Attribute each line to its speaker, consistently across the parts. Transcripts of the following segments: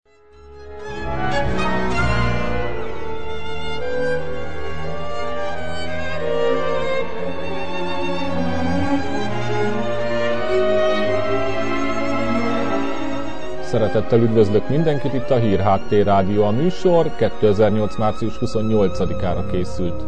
Speaker 1: Szeretettel üdvözlök mindenkit, itt a Hírháttér Rádió. A műsor 2008. március 28-ára készült.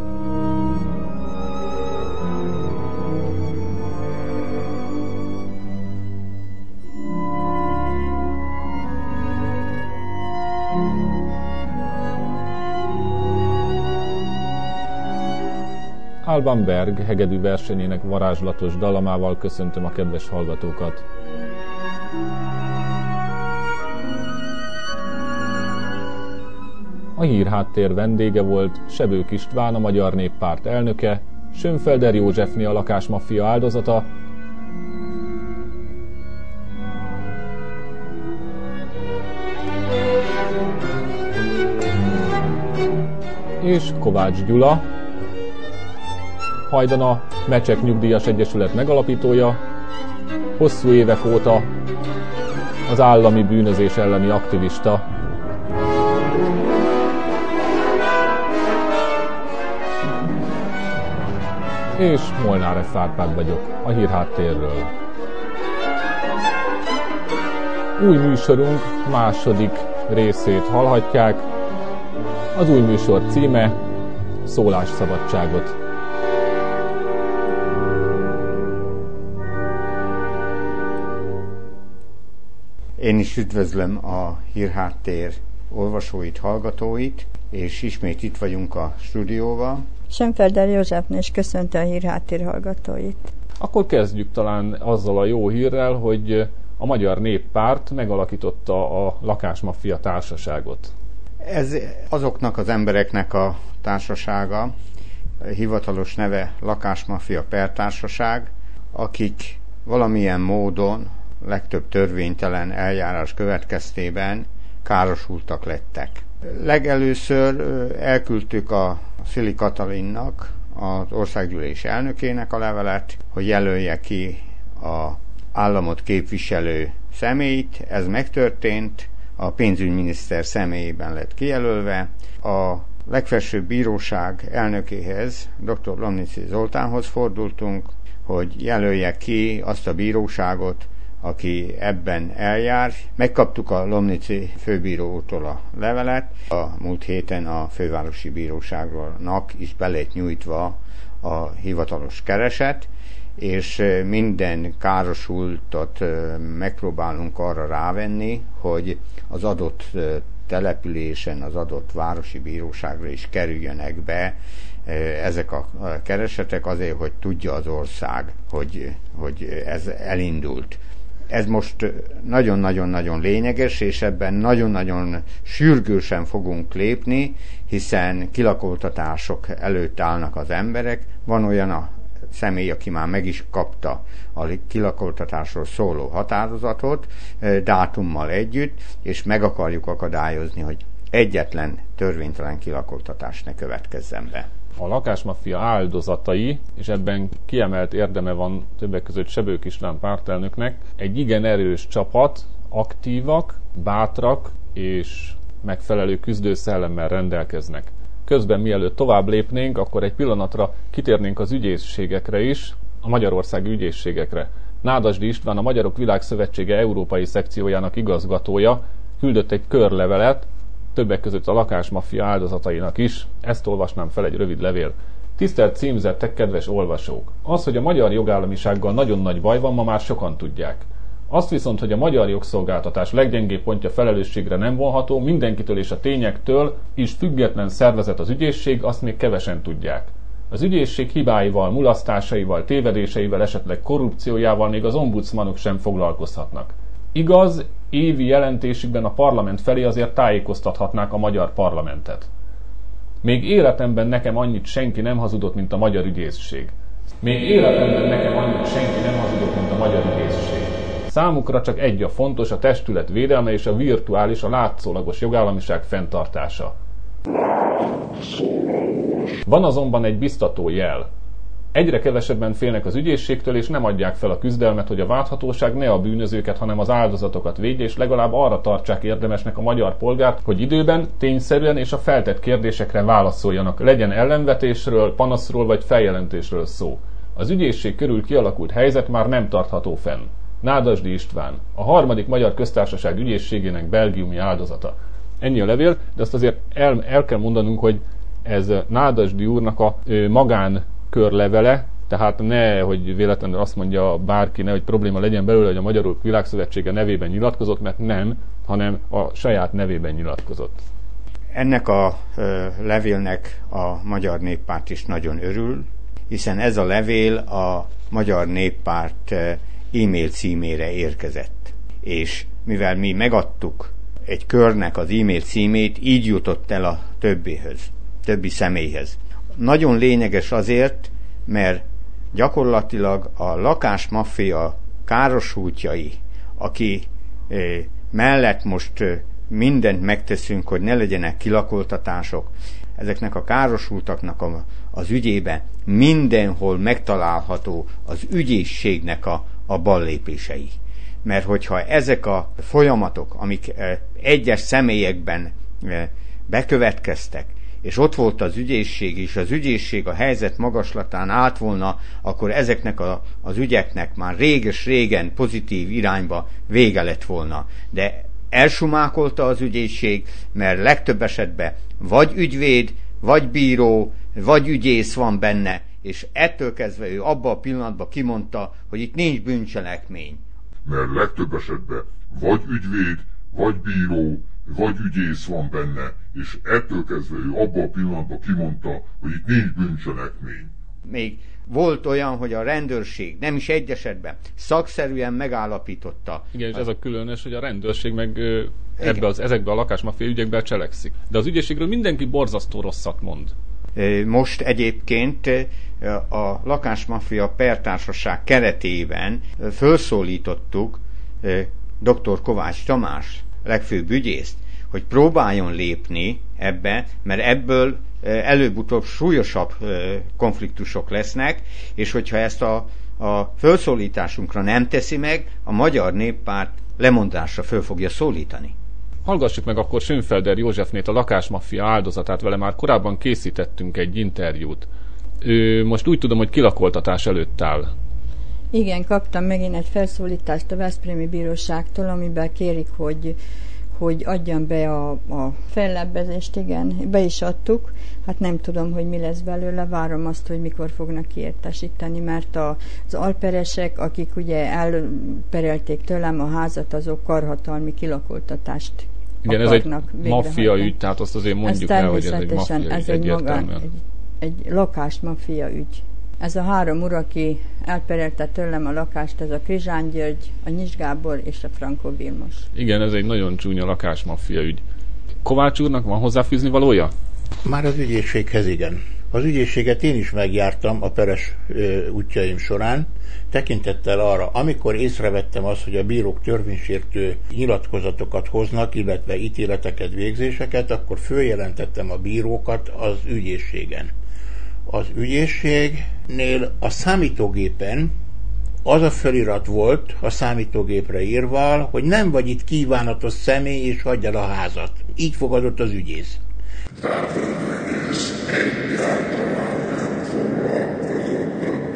Speaker 1: Alban Berg hegedű versenyének varázslatos dalamával köszöntöm a kedves hallgatókat. A Hírháttér vendége volt Sebők István, a Magyar Néppárt elnöke, Schönfelder Józsefné, a lakásmaffia áldozata, és Kovács Gyula, hajdan a Mecsek Nyugdíjas Egyesület megalapítója, hosszú évek óta az állami bűnözés elleni aktivista. És Molnár F. Árpád vagyok, a Hírháttérről. Új műsorunk második részét hallhatják. Az új műsor címe Szólásszabadságot.
Speaker 2: Én is üdvözlöm a Hírháttér olvasóit, hallgatóit, és ismét itt vagyunk a stúdióban.
Speaker 3: Schönfelder Józsefné is köszönti a Hírháttér hallgatóit.
Speaker 1: Akkor kezdjük talán azzal a jó hírrel, hogy a Magyar Néppárt megalakította a Lakásmaffia Társaságot.
Speaker 2: Ez azoknak az embereknek a társasága, hivatalos neve Lakásmaffia Pertársaság, akik valamilyen módon, legtöbb törvénytelen eljárás következtében károsultak lettek. Legelőször elküldtük a Szili Katalinnak, az országgyűlés elnökének a levelet, hogy jelölje ki az államot képviselő személyt. Ez megtörtént, a pénzügyminiszter személyében lett kijelölve. A legfelsőbb bíróság elnökéhez, dr. Lomnici Zoltánhoz fordultunk, hogy jelölje ki azt a bíróságot, aki ebben eljár. Megkaptuk a Lomnici főbírótól a levelet. A múlt héten a fővárosi bíróságnak is be lett nyújtva a hivatalos kereset, és minden károsultat megpróbálunk arra rávenni, hogy az adott településen, az adott városi bíróságra is kerüljenek be ezek a keresetek, azért, hogy tudja az ország, hogy ez elindult. Ez most nagyon-nagyon-nagyon lényeges, és ebben nagyon-nagyon sürgősen fogunk lépni, hiszen kilakoltatások előtt állnak az emberek. Van olyan a személy, aki már meg is kapta a kilakoltatásról szóló határozatot, dátummal együtt, és meg akarjuk akadályozni, hogy egyetlen törvénytelen kilakoltatás ne következzen be.
Speaker 1: A lakásmaffia áldozatai, és ebben kiemelt érdeme van többek között Sebők István pártelnöknek, egy igen erős csapat, aktívak, bátrak és megfelelő küzdőszellemmel rendelkeznek. Közben mielőtt tovább lépnénk, akkor egy pillanatra kitérnénk az ügyészségekre is, a magyarországi ügyészségekre. Nádasdy István, a Magyarok Világszövetsége európai szekciójának igazgatója küldött egy körlevelet, többek között a lakásmaffia áldozatainak is. Ezt olvasnám fel, egy rövid levél. Tisztelt címzettek, kedves olvasók! Az, hogy a magyar jogállamisággal nagyon nagy baj van, ma már sokan tudják. Azt viszont, hogy a magyar jogszolgáltatás leggyengébb pontja felelősségre nem vonható, mindenkitől és a tényektől is független szervezet az ügyészség, azt még kevesen tudják. Az ügyészség hibáival, mulasztásaival, tévedéseivel, esetleg korrupciójával még az ombudsmanok sem foglalkozhatnak. Igaz, évi jelentésükben a parlament felé azért tájékoztathatnák a magyar parlamentet. Még életemben nekem annyit senki nem hazudott, mint a magyar ügyészség. Számukra csak egy a fontos, a testület védelme és a virtuális, a látszólagos jogállamiság fenntartása. Van azonban egy biztató jel. Egyre kevesebben félnek az ügyészségtől, és nem adják fel a küzdelmet, hogy a vádhatóság ne a bűnözőket, hanem az áldozatokat védje, és legalább arra tartsák érdemesnek a magyar polgárt, hogy időben, tényszerűen és a feltett kérdésekre válaszoljanak. Legyen ellenvetésről, panaszról vagy feljelentésről szó. Az ügyészség körül kialakult helyzet már nem tartható fenn. Nádasdy István, a 3. Magyar Köztársaság ügyészségének belgiumi áldozata. Ennyi a levél, de azt azért el kell mondanunk, hogy ez Nádasdy úrnak a magánkörlevele, tehát ne, hogy véletlenül azt mondja bárki, ne, hogy probléma legyen belőle, hogy a Magyarok Világszövetsége nevében nyilatkozott, mert nem, hanem a saját nevében nyilatkozott.
Speaker 2: Ennek a levélnek a Magyar Néppárt is nagyon örül, hiszen ez a levél a Magyar Néppárt e-mail címére érkezett. És mivel mi megadtuk egy körnek az e-mail címét, így jutott el a többi személyhez. Nagyon lényeges azért, mert gyakorlatilag a lakásmaffia károsultjai, aki mellett most mindent megteszünk, hogy ne legyenek kilakoltatások, ezeknek a károsultaknak az ügyében mindenhol megtalálható az ügyészségnek a ballépései. Mert hogyha ezek a folyamatok, amik egyes személyekben bekövetkeztek, és ott volt az ügyészség, és az ügyészség a helyzet magaslatán állt volna, akkor ezeknek az ügyeknek már régen pozitív irányba vége lett volna. De elsumákolta az ügyészség, mert legtöbb esetben vagy ügyvéd, vagy bíró, vagy ügyész van benne, és ettől kezdve ő abban a pillanatban kimondta, hogy itt nincs bűncselekmény.
Speaker 4: Mert legtöbb esetben vagy ügyvéd, vagy bíró, vagy ügyész van benne, és ettől kezdve ő abban a pillanatban kimondta, hogy itt nincs bűncselekmény.
Speaker 2: Még volt olyan, hogy a rendőrség nem is egy esetben szakszerűen megállapította.
Speaker 1: Igen, és ez a különös, hogy a rendőrség meg ezekbe a lakásmafia ügyekben cselekszik. De az ügyészségről mindenki borzasztó rosszat mond.
Speaker 2: Most egyébként a lakásmafia pertársaság keretében felszólítottuk dr. Kovács Tamás, legfőbb ügyészt, hogy próbáljon lépni ebbe, mert ebből előbb-utóbb súlyosabb konfliktusok lesznek, és hogyha ezt a felszólításunkra nem teszi meg, a Magyar Néppárt lemondásra föl fogja szólítani.
Speaker 1: Hallgassuk meg akkor Schönfelder Józsefnét, a lakásmaffia áldozatát, vele már korábban készítettünk egy interjút. Ő most úgy tudom, hogy kilakoltatás előtt áll.
Speaker 3: Igen, kaptam megint egy felszólítást a Veszprémi Bíróságtól, amiben kérik, hogy adjam be a fellebbezést, igen, be is adtuk. Hát nem tudom, hogy mi lesz belőle, várom azt, hogy mikor fognak kiértesíteni, mert az alperesek, akik ugye elperelték tőlem a házat, azok karhatalmi kilakoltatást
Speaker 1: igen, ez egy maffia ügy, tehát azt azért mondjuk el, hogy ez egy maffia ügy.
Speaker 3: Ez egy lakásmaffia ügy. Ez a 3 úr, aki elperelte tőlem a lakást, ez a Krizsán György, a Nyis Gábor és a Frankó Vilmos.
Speaker 1: Igen, ez egy nagyon csúnya lakásmaffia ügy. Kovács úrnak van hozzáfűzni valója?
Speaker 5: Már az ügyészséghez igen. Az ügyészséget én is megjártam a peres útjaim során, tekintettel arra, amikor észrevettem azt, hogy a bírók törvénysértő nyilatkozatokat hoznak, illetve ítéleteket, végzéseket, akkor följelentettem a bírókat az ügyészségen. Az ügyészségnél a számítógépen az a felirat volt a számítógépre írva, hogy nem vagy itt kívánatos személy, és hagyj el a házat. Így fogadott az ügyész.
Speaker 4: Tehát egész egyáltalán nem foglalkozott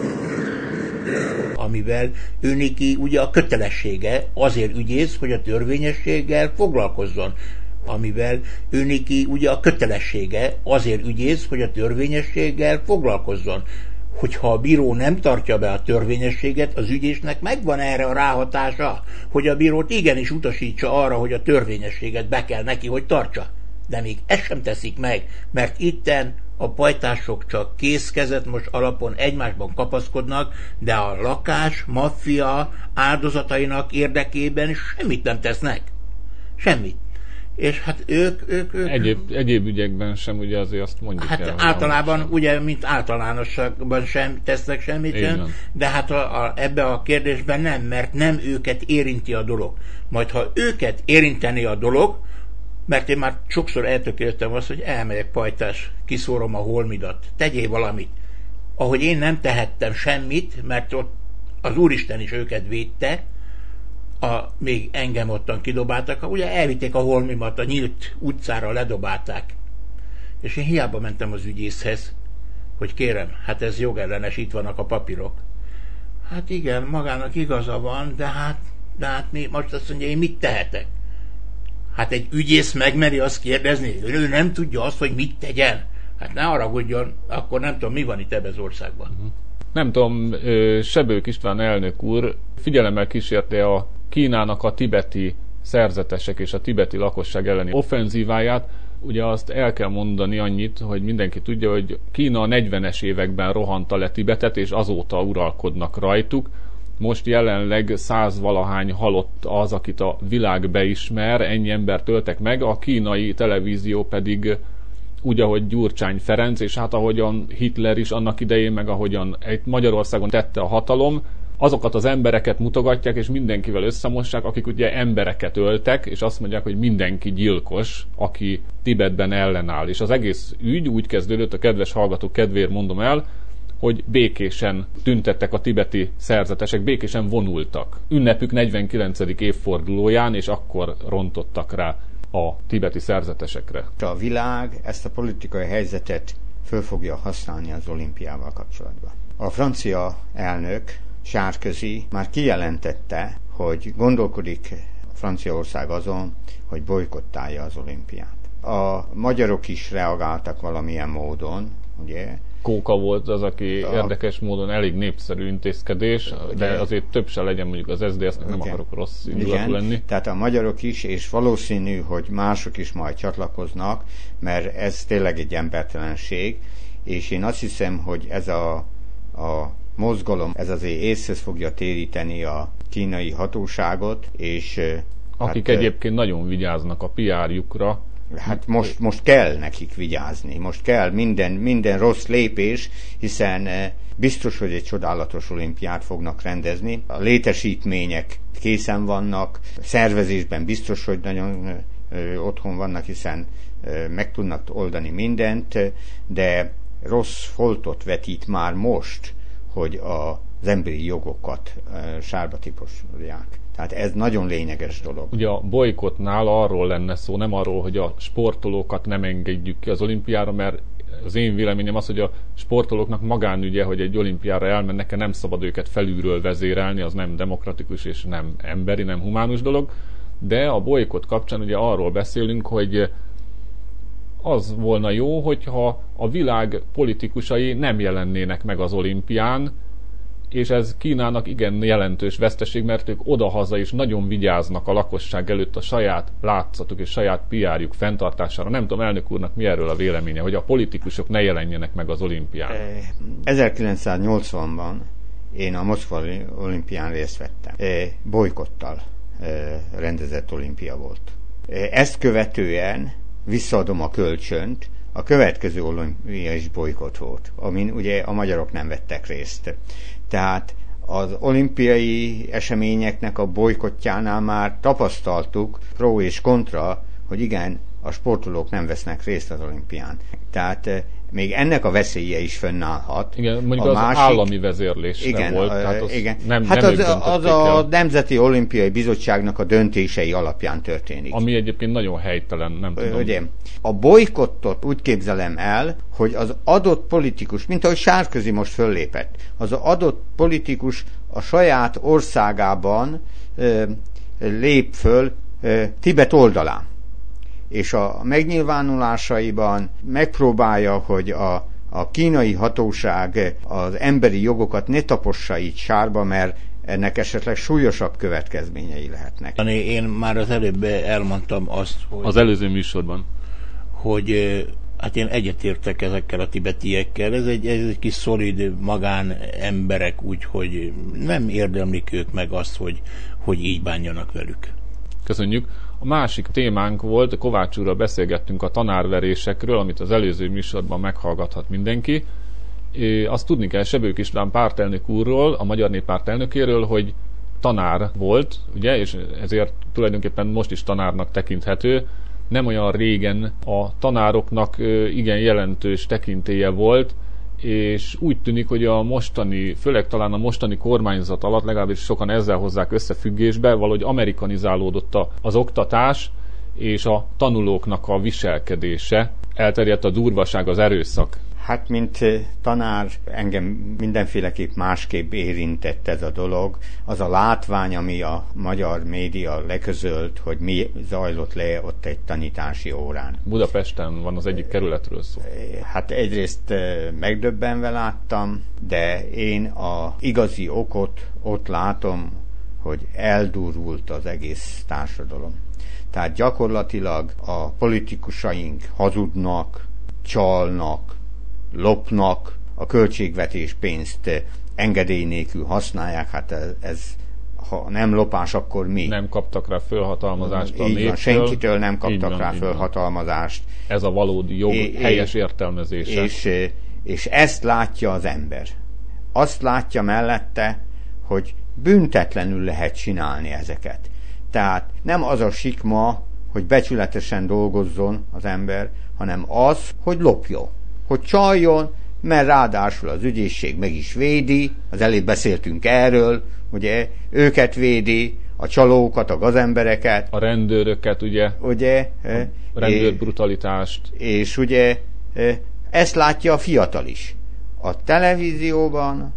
Speaker 4: a
Speaker 5: amivel ő neki ugye a kötelessége azért ügyész, hogy a törvényességgel foglalkozzon. Amivel ő neki ugye a kötelessége azért ügyész, hogy a törvényességgel foglalkozzon. Hogyha a bíró nem tartja be a törvényességet, az ügyésznek megvan erre a ráhatása, hogy a bírót igenis utasítsa arra, hogy a törvényességet be kell neki, hogy tartsa. De még ezt sem teszik meg, mert itten a pajtások csak készkezet most alapon egymásban kapaszkodnak, de a lakás, maffia áldozatainak érdekében semmit nem tesznek. Semmit. És hát ők
Speaker 1: Egyéb ügyekben sem, ugye azért azt mondjuk
Speaker 5: hát
Speaker 1: el.
Speaker 5: általában, ugye, mint általánosságban sem tesznek semmit sem, de hát ebbe a kérdésben nem, mert nem őket érinti a dolog. Majd ha őket érinteni a dolog, mert én már sokszor eltökéltem azt, hogy elmegyek pajtás, kiszórom a holmidat, tegyél valamit. ahogy én nem tehettem semmit, mert ott az Úristen is őket védte, még engem ottan kidobáltak, ugye elvitték a holmimat, a nyílt utcára ledobálták. És én hiába mentem az ügyészhez, hogy kérem, hát ez jogellenes, itt vannak a papírok. Hát igen, magának igaza van, de hát mi most azt mondja, én mit tehetek? Hát egy ügyész megmeri azt kérdezni, ő nem tudja azt, hogy mit tegyen. Hát ne haragudjon, akkor nem tudom, mi van itt ebben az országban.
Speaker 1: Nem tudom, Sebők István elnök úr figyelemmel kísérte a Kínának a tibeti szerzetesek és a tibeti lakosság elleni offenzíváját. Ugye azt el kell mondani annyit, hogy mindenki tudja, hogy Kína a 40-es években rohanta le Tibetet, és azóta uralkodnak rajtuk. Most jelenleg 100-valahány halott az, akit a világ beismer, ennyi embert öltek meg, a kínai televízió pedig úgy, ahogy Gyurcsány Ferenc, és hát ahogyan Hitler is annak idején, meg ahogyan Magyarországon tette a hatalom, azokat az embereket mutogatják, és mindenkivel összemossák, akik ugye embereket öltek, és azt mondják, hogy mindenki gyilkos, aki Tibetben ellenáll. És az egész ügy úgy kezdődött, a kedves hallgatók kedvéért mondom el, hogy békésen tüntettek a tibeti szerzetesek, békésen vonultak. Ünnepük 49. évfordulóján, és akkor rontottak rá a tibeti szerzetesekre.
Speaker 2: A világ ezt a politikai helyzetet föl fogja használni az olimpiával kapcsolatban. A francia elnök, Sarkozy már kijelentette, hogy gondolkodik Franciaország azon, hogy bojkottálja az olimpiát. A magyarok is reagáltak valamilyen módon, ugye?
Speaker 1: Kóka volt az, aki érdekes módon elég népszerű intézkedés, de azért több se legyen mondjuk az SZDSZ-nek, nem akarok rossz indulatú lenni.
Speaker 2: Tehát a magyarok is, és valószínű, hogy mások is majd csatlakoznak, mert ez tényleg egy embertelenség, és én azt hiszem, hogy ez a mozgalom, ez azért észre fogja téríteni a kínai hatóságot, és
Speaker 1: akik egyébként nagyon vigyáznak a PR-jukra.
Speaker 2: Hát most kell nekik vigyázni, most kell minden rossz lépés, hiszen biztos, hogy egy csodálatos olimpiát fognak rendezni. A létesítmények készen vannak, szervezésben biztos, hogy nagyon otthon vannak, hiszen meg tudnak oldani mindent, de rossz foltot vetít már most, hogy az emberi jogokat sárba tiporják. Tehát ez nagyon lényeges dolog.
Speaker 1: Ugye a bojkottnál arról lenne szó, nem arról, hogy a sportolókat nem engedjük ki az olimpiára, mert az én véleményem az, hogy a sportolóknak magánügye, hogy egy olimpiára elmennek, nem szabad őket felülről vezérelni, az nem demokratikus és nem emberi, nem humánus dolog, de a bojkott kapcsán ugye arról beszélünk, hogy az volna jó, hogyha a világ politikusai nem jelennének meg az olimpián, és ez Kínának igen jelentős veszteség, mert ők odahaza is nagyon vigyáznak a lakosság előtt a saját látszatuk és saját PR-juk fenntartására. Nem tudom, elnök úrnak mi erről a véleménye, hogy a politikusok ne jelenjenek meg az olimpián.
Speaker 2: 1980-ban én a Moszkvai olimpián részt vettem. Bojkottal rendezett olimpia volt. Ezt követően visszaadom a kölcsönt, a következő olimpia is bojkott volt, amin ugye a magyarok nem vettek részt. Tehát az olimpiai eseményeknek a bojkottjánál már tapasztaltuk pro és kontra, hogy igen, a sportolók nem vesznek részt az olimpián. Tehát még ennek a veszélye is fönnállhat.
Speaker 1: Igen, mondjuk az állami vezérlésre volt. Tehát az
Speaker 2: igen.
Speaker 1: Nem
Speaker 2: az a Nemzeti Olimpiai Bizottságnak a döntései alapján történik.
Speaker 1: Ami egyébként nagyon helytelen, nem tudom.
Speaker 2: Ugye, a bojkottot úgy képzelem el, hogy az adott politikus, mint ahogy Sarkozy most föllépett, az adott politikus a saját országában lép föl Tibet oldalán. És a megnyilvánulásaiban megpróbálja, hogy a kínai hatóság az emberi jogokat ne tapossa így sárba, mert ennek esetleg súlyosabb következményei lehetnek.
Speaker 5: Én már az előbb elmondtam azt, hogy...
Speaker 1: Az előző műsorban.
Speaker 5: Hogy hát én egyetértek ezekkel a tibetiekkel, ez egy kis szolid magánemberek, úgyhogy nem érdemlik ők meg azt, hogy így bánjanak velük.
Speaker 1: Köszönjük. A másik témánk volt, Kovács úrral beszélgettünk a tanárverésekről, amit az előző műsorban meghallgathat mindenki. Azt tudni kell Sebők István pártelnök úrról, a Magyar Néppárt elnökéről, hogy tanár volt, ugye, és ezért tulajdonképpen most is tanárnak tekinthető. Nem olyan régen a tanároknak igen jelentős tekintélye volt, és úgy tűnik, hogy a mostani, főleg talán a mostani kormányzat alatt, legalábbis sokan ezzel hozzák összefüggésbe, valahogy amerikanizálódott az oktatás és a tanulóknak a viselkedése. Elterjedt a durvaság, az erőszak.
Speaker 2: Hát, mint tanár, engem mindenféleképp másképp érintett ez a dolog. Az a látvány, ami a magyar média leközölt, hogy mi zajlott le ott egy tanítási órán.
Speaker 1: Budapesten van, az egyik kerületről szó.
Speaker 2: Hát egyrészt megdöbbenve láttam, de én az igazi okot ott látom, hogy eldurult az egész társadalom. Tehát gyakorlatilag a politikusaink hazudnak, csalnak, lopnak, a költségvetés pénzt engedély nélkül használják, hát ez ha nem lopás, akkor mi?
Speaker 1: Nem kaptak rá fölhatalmazást a
Speaker 2: így
Speaker 1: néptől.
Speaker 2: van, senkitől nem kaptak rá fölhatalmazást.
Speaker 1: Ez a valódi jog helyes értelmezése.
Speaker 2: És ezt látja az ember. Azt látja mellette, hogy büntetlenül lehet csinálni ezeket. Tehát nem az a sikma, hogy becsületesen dolgozzon az ember, hanem az, hogy lopjon, hogy csaljon, mert ráadásul az ügyészség meg is védi, az előbb beszéltünk erről, ugye, őket védi, a csalókat, a gazembereket.
Speaker 1: A rendőröket, ugye? A rendőrbrutalítást.
Speaker 2: És ugye ezt látja a fiatal is. A televízióban,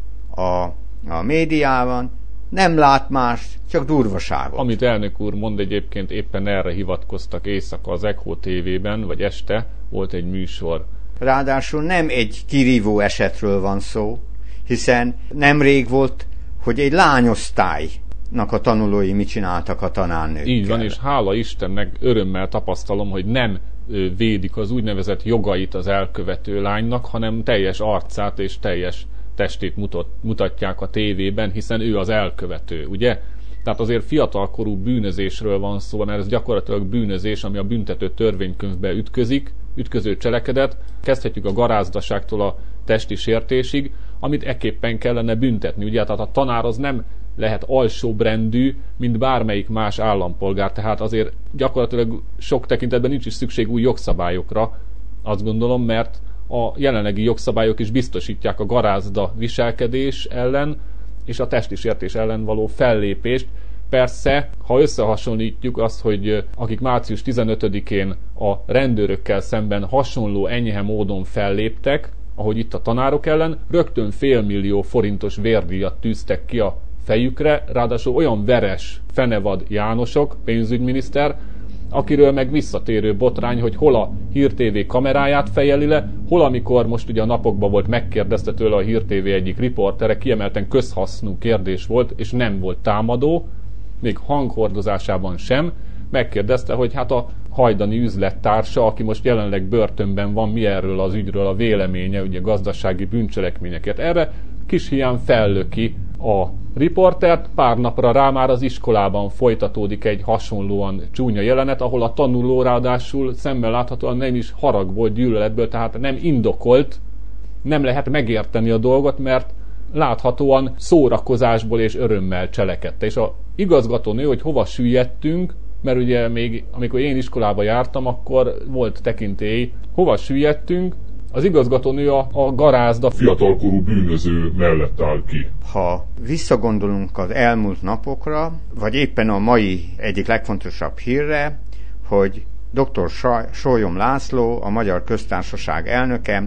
Speaker 2: a médiában nem lát más, csak durvaságot.
Speaker 1: Amit elnök úr mond, egyébként éppen erre hivatkoztak éjszaka az Echo TV-ben, vagy este volt egy műsor.
Speaker 2: Ráadásul nem egy kirívó esetről van szó, hiszen nemrég volt, hogy egy lányosztálynak a tanulói mit csináltak a tanárnőkkel.
Speaker 1: Így van, és hála Istennek örömmel tapasztalom, hogy nem védik az úgynevezett jogait az elkövető lánynak, hanem teljes arcát és teljes testét mutatják a tévében, hiszen ő az elkövető, ugye? Tehát azért fiatalkorú bűnözésről van szó, mert ez gyakorlatilag bűnözés, ami a büntető törvénykönyvbe ütköző cselekedet. Kezdhetjük a garázdaságtól a testi sértésig, amit ekképpen kellene büntetni. Ugye, tehát a tanár az nem lehet alsóbrendű, mint bármelyik más állampolgár, tehát azért gyakorlatilag sok tekintetben nincs is szükség új jogszabályokra, azt gondolom, mert a jelenlegi jogszabályok is biztosítják a garázda viselkedés ellen és a testi sértés ellen való fellépést. Persze, ha összehasonlítjuk azt, hogy akik március 15-én a rendőrökkel szemben hasonló enyhe módon felléptek, ahogy itt a tanárok ellen, rögtön 500 000 forintos vérdíjat tűztek ki a fejükre, ráadásul olyan veres Fenevad Jánosok, pénzügyminiszter, akiről meg visszatérő botrány, hogy hol a Hír TV kameráját fejeli le, hol amikor most ugye a napokban volt megkérdezte tőle a Hír TV egyik riportere, kiemelten közhasznú kérdés volt, és nem volt támadó, még hanghordozásában sem, megkérdezte, hogy hát a hajdani üzlettársa, aki most jelenleg börtönben van, mi erről az ügyről a véleménye, ugye gazdasági bűncselekményeket. Erre kis hián fellöki a riportert, pár napra rá már az iskolában folytatódik egy hasonlóan csúnya jelenet, ahol a tanuló ráadásul szemmel láthatóan nem is haragból, gyűlöletből, tehát nem indokolt, nem lehet megérteni a dolgot, mert láthatóan szórakozásból és örömmel cselekedte. És a igazgatónő, hogy hova süllyedtünk, mert ugye még amikor én iskolába jártam, akkor volt tekintély, hova süllyedtünk, az igazgatónő a garázda
Speaker 4: fiatalkorú bűnöző mellett áll ki.
Speaker 2: Ha visszagondolunk az elmúlt napokra, vagy éppen a mai egyik legfontosabb hírre, hogy dr. Sólyom László, a Magyar Köztársaság elnöke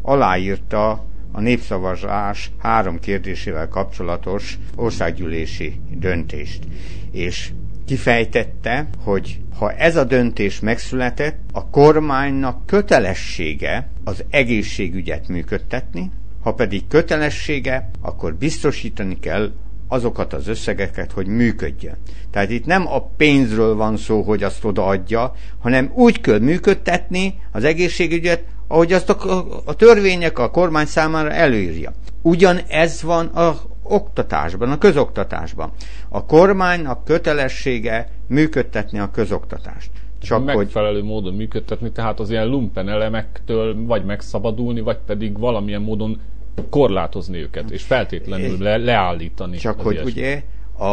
Speaker 2: aláírta a népszavazás 3 kérdésével kapcsolatos országgyűlési döntést. És kifejtette, hogy ha ez a döntés megszületett, a kormánynak kötelessége az egészségügyet működtetni, ha pedig kötelessége, akkor biztosítani kell azokat az összegeket, hogy működjön. Tehát itt nem a pénzről van szó, hogy azt odaadja, hanem úgy kell működtetni az egészségügyet, ahogy azt a törvények a kormány számára előírja. Ugyanez van az oktatásban, a közoktatásban. A kormánynak kötelessége működtetni a közoktatást.
Speaker 1: Csak megfelelő módon működtetni, tehát az ilyen lumpen elemektől vagy megszabadulni, vagy pedig valamilyen módon korlátozni őket, és feltétlenül leállítani.
Speaker 2: Csak hogy ugye a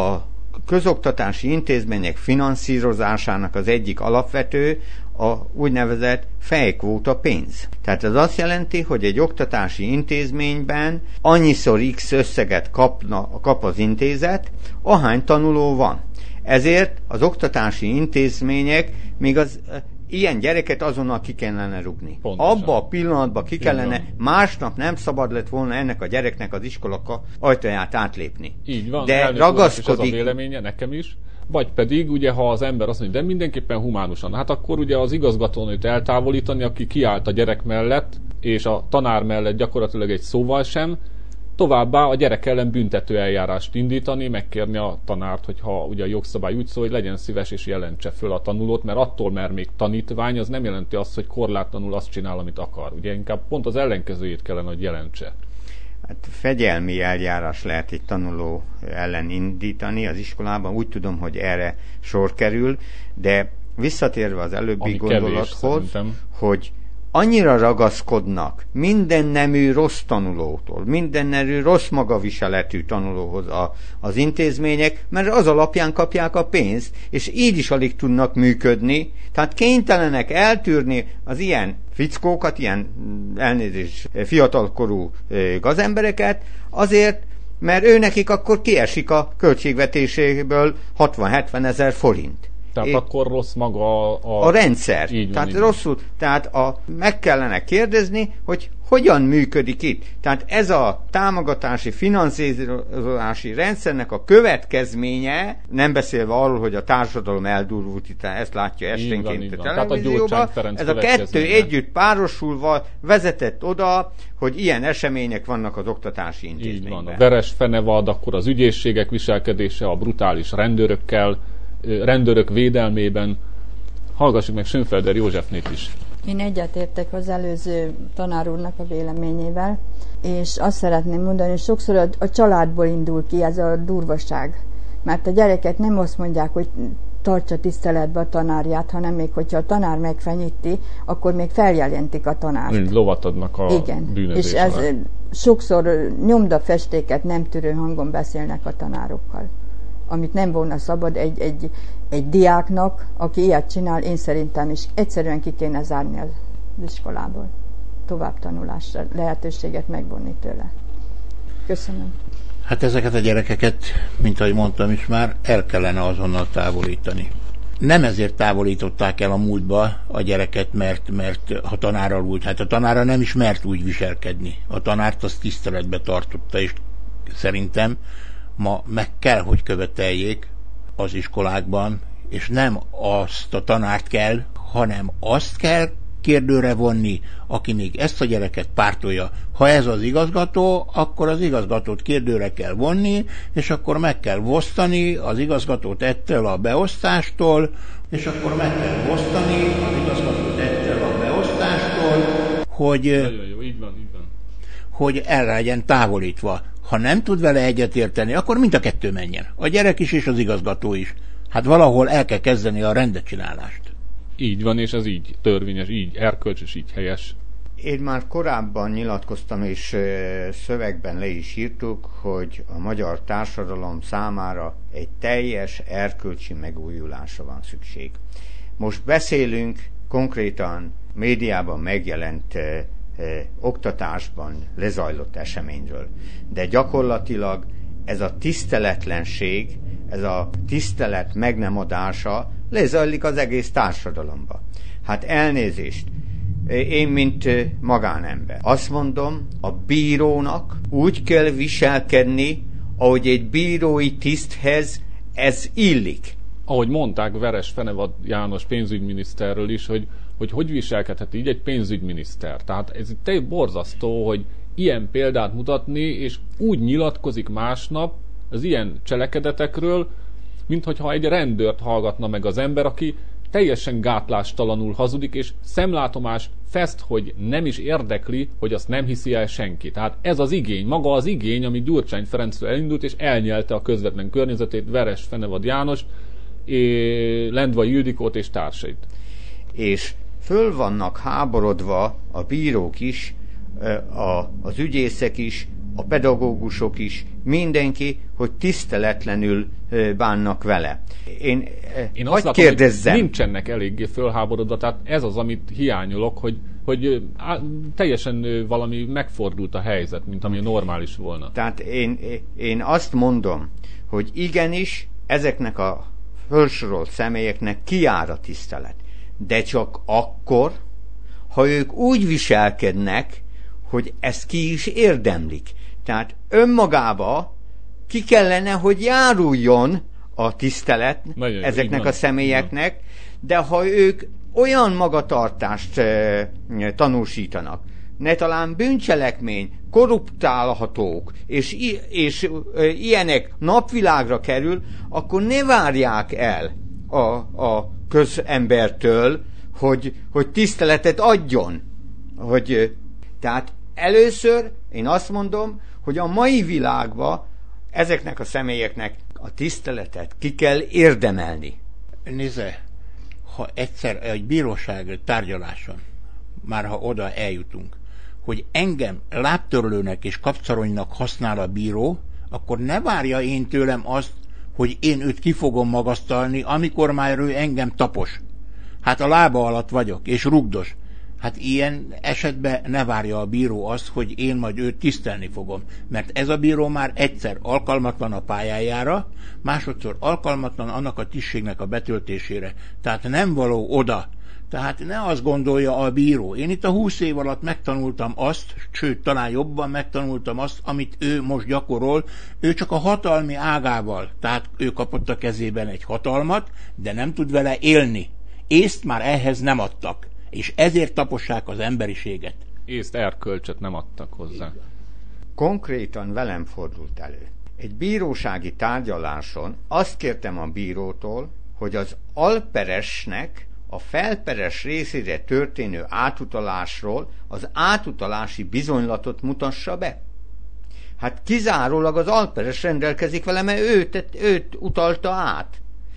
Speaker 2: közoktatási intézmények finanszírozásának az egyik alapvető a úgynevezett fejkvóta pénz. Tehát ez azt jelenti, hogy egy oktatási intézményben annyiszor X összeget kap az intézet, ahány tanuló van. Ezért az oktatási intézmények még az ilyen gyereket azonnal ki kellene rugni.
Speaker 1: Pontosan.
Speaker 2: Abba a pillanatban ki kellene, másnap nem szabad lett volna ennek a gyereknek az iskola ajtaját átlépni.
Speaker 1: Így van,
Speaker 2: de ragaszkodik.
Speaker 1: Ez a véleménye, nekem is. Vagy pedig, ugye, ha az ember azt mondja, de mindenképpen humánusan, hát akkor ugye az igazgatónőt eltávolítani, aki kiállt a gyerek mellett, és a tanár mellett gyakorlatilag egy szóval sem, továbbá a gyerek ellen büntető eljárást indítani, megkérni a tanárt, hogyha ugye a jogszabály úgy szól, hogy legyen szíves és jelentse föl a tanulót, mert attól, mert még tanítvány, az nem jelenti azt, hogy korlátlanul azt csinál, amit akar. Ugye inkább pont az ellenkezőjét kellene, hogy jelentse.
Speaker 2: Hát fegyelmi eljárás lehet egy tanuló ellen indítani az iskolában. Úgy tudom, hogy erre sor kerül, de visszatérve az előbbi gondolathoz, hogy annyira ragaszkodnak minden nemű rossz tanulótól, minden nemű rossz magaviseletű tanulóhoz az intézmények, mert az alapján kapják a pénzt, és így is alig tudnak működni, tehát kénytelenek eltűrni az ilyen fickókat, ilyen elnézés fiatalkorú gazembereket, azért, mert őnekik akkor kiesik a költségvetéséből 60-70 ezer forint.
Speaker 1: Tehát akkor rossz maga a
Speaker 2: rendszer. Tehát rosszul. Tehát meg kellene kérdezni, hogy hogyan működik itt. Tehát ez a támogatási, finanszírozási rendszernek a következménye, nem beszélve arról, hogy a társadalom eldurvult, itt ezt látja esténként a televízióban, ez a kettő együtt párosulva vezetett oda, hogy ilyen események vannak az oktatási intézményben.
Speaker 1: Így van. A veres fenevad, akkor az ügyészségek viselkedése, a brutális rendőrök védelmében. Hallgassuk meg Schönfelder Józsefnét is.
Speaker 3: Én egyetértek az előző tanár úrnak a véleményével, és azt szeretném mondani, hogy sokszor a családból indul ki ez a durvaság. Mert a gyerekek nem azt mondják, hogy tartsa tiszteletbe a tanárját, hanem még hogyha a tanár megfenyíti, akkor még feljelentik a tanárt.
Speaker 1: Lovat adnak a bűnözésre.
Speaker 3: És ez sokszor nyomdafestéket nem tűrő hangon beszélnek a tanárokkal. Amit nem volna szabad egy diáknak, aki ilyet csinál, én szerintem is egyszerűen ki kéne zárni az iskolából. Továbbtanulásra lehetőséget megvonni tőle. Köszönöm.
Speaker 5: Hát ezeket a gyerekeket, mint ahogy mondtam is már, el kellene azonnal távolítani. Nem ezért távolították el a múltba a gyereket, mert a tanárral úgy, hát a tanára nem is mert úgy viselkedni. A tanárt azt tiszteletbe tartotta, és szerintem ma meg kell, hogy követeljék az iskolákban, és nem azt a tanárt kell, hanem azt kell kérdőre vonni, aki még ezt a gyereket pártolja. Ha ez az igazgató, akkor az igazgatót kérdőre kell vonni, és akkor meg kell vosztani az igazgatót ettől a beosztástól, hogy
Speaker 1: így van.
Speaker 5: Hogy el legyen távolítva. Ha nem tud vele egyetérteni, akkor mind a kettő menjen. A gyerek is és az igazgató is. Hát valahol el kell kezdeni a rendetcsinálást.
Speaker 1: Így van, és ez így törvényes, így erkölcsös, így helyes.
Speaker 2: Én már korábban nyilatkoztam, és szövegben le is írtuk, hogy a magyar társadalom számára egy teljes erkölcsi megújulásra van szükség. Most beszélünk konkrétan médiában megjelent oktatásban lezajlott eseményről. De gyakorlatilag ez a tiszteletlenség, ez a tisztelet meg nem adása lezajlik az egész társadalomba. Hát elnézést, én mint magánember azt mondom, a bírónak úgy kell viselkedni, ahogy egy bírói tiszthez ez illik.
Speaker 1: Ahogy mondták Veres Fenevad János pénzügyminiszterről is, hogy viselkedhet így egy pénzügyminiszter. Tehát ez egy borzasztó, hogy ilyen példát mutatni, és úgy nyilatkozik másnap az ilyen cselekedetekről, minthogyha egy rendőrt hallgatna meg az ember, aki teljesen gátlástalanul hazudik, és szemlátomás feszt, hogy nem is érdekli, hogy azt nem hiszi el senki. Tehát ez az igény, maga az igény, ami Gyurcsány Ferencről elindult, és elnyelte a közvetlen környezetét, Veres Fenevad János, Lendvai Ildikót és társait.
Speaker 2: És föl vannak háborodva a bírók is, az ügyészek is, a pedagógusok is, mindenki, hogy tiszteletlenül bánnak vele. Én
Speaker 1: azt látom,
Speaker 2: kérdezzem.
Speaker 1: Hogy nincsenek eléggé fölháborodva, tehát ez az, amit hiányolok, hogy teljesen valami megfordult a helyzet, mint ami normális volna.
Speaker 2: Tehát én azt mondom, hogy igenis ezeknek a felsorolt személyeknek kijár a tisztelet. De csak akkor, ha ők úgy viselkednek, hogy ezt ki is érdemlik. Tehát önmagába ki kellene, hogy járuljon a tisztelet ezeknek a személyeknek, de ha ők olyan magatartást tanúsítanak, ne talán bűncselekmény, korruptálhatók, és ilyenek napvilágra kerül, akkor ne várják el a közembertől, hogy tiszteletet adjon. Tehát először én azt mondom, hogy a mai világban ezeknek a személyeknek a tiszteletet ki kell érdemelni.
Speaker 5: Nézze, ha egyszer egy bíróság tárgyaláson, már ha oda eljutunk, hogy engem lábtörlőnek és kapszaronynak használ a bíró, akkor ne várja én tőlem azt, hogy én őt ki fogom magasztalni, amikor már ő engem tapos. Hát a lába alatt vagyok, és rugdos. Hát ilyen esetben ne várja a bíró azt, hogy én majd őt tisztelni fogom. Mert ez a bíró már egyszer alkalmatlan a pályájára, másodszor alkalmatlan annak a tisztségnek a betöltésére. Tehát nem való oda. Tehát ne azt gondolja a bíró. Én itt a 20 év alatt megtanultam azt, sőt, talán jobban megtanultam azt, amit ő most gyakorol. Ő csak a hatalmi ágával, tehát ő kapott a kezében egy hatalmat, de nem tud vele élni. Észt már ehhez nem adtak, és ezért tapossák az emberiséget.
Speaker 1: Észt, erkölcsöt nem adtak hozzá.
Speaker 2: Konkrétan velem fordult elő. Egy bírósági tárgyaláson azt kértem a bírótól, hogy az alperesnek a felperes részére történő átutalásról az átutalási bizonylatot mutassa be. Hát kizárólag az alperes rendelkezik vele, mert őt utalta át.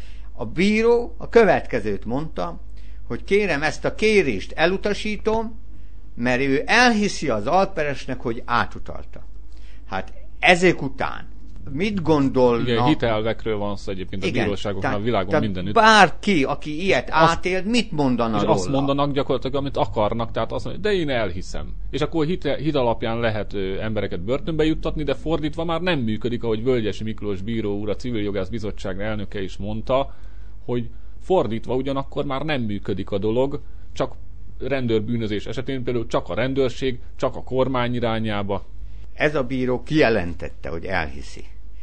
Speaker 2: A bíró a következőt mondta, hogy kérem, ezt a kérést elutasítom, mert ő elhiszi az alperesnek, hogy átutalta. Hát ezek után mit gondolnak?
Speaker 1: Igen, hitelvekről van szó egyébként a bíróságoknál a világon mindenütt.
Speaker 2: Bárki, aki ilyet átélt, mit mondana róla?
Speaker 1: Azt mondanak gyakorlatilag, amit akarnak, tehát azt mondja, de én elhiszem. És akkor hit alapján lehet embereket börtönbe juttatni, de fordítva már nem működik, ahogy Völgyesi Miklós bíró úr, a Civil Jogász Bizottság elnöke is mondta, hogy fordítva ugyanakkor már nem működik a dolog, csak rendőrbűnözés esetén például csak a rendőrség, csak a kormány irányába.
Speaker 2: Ez a bíró kijelentette, hogy elhiszi.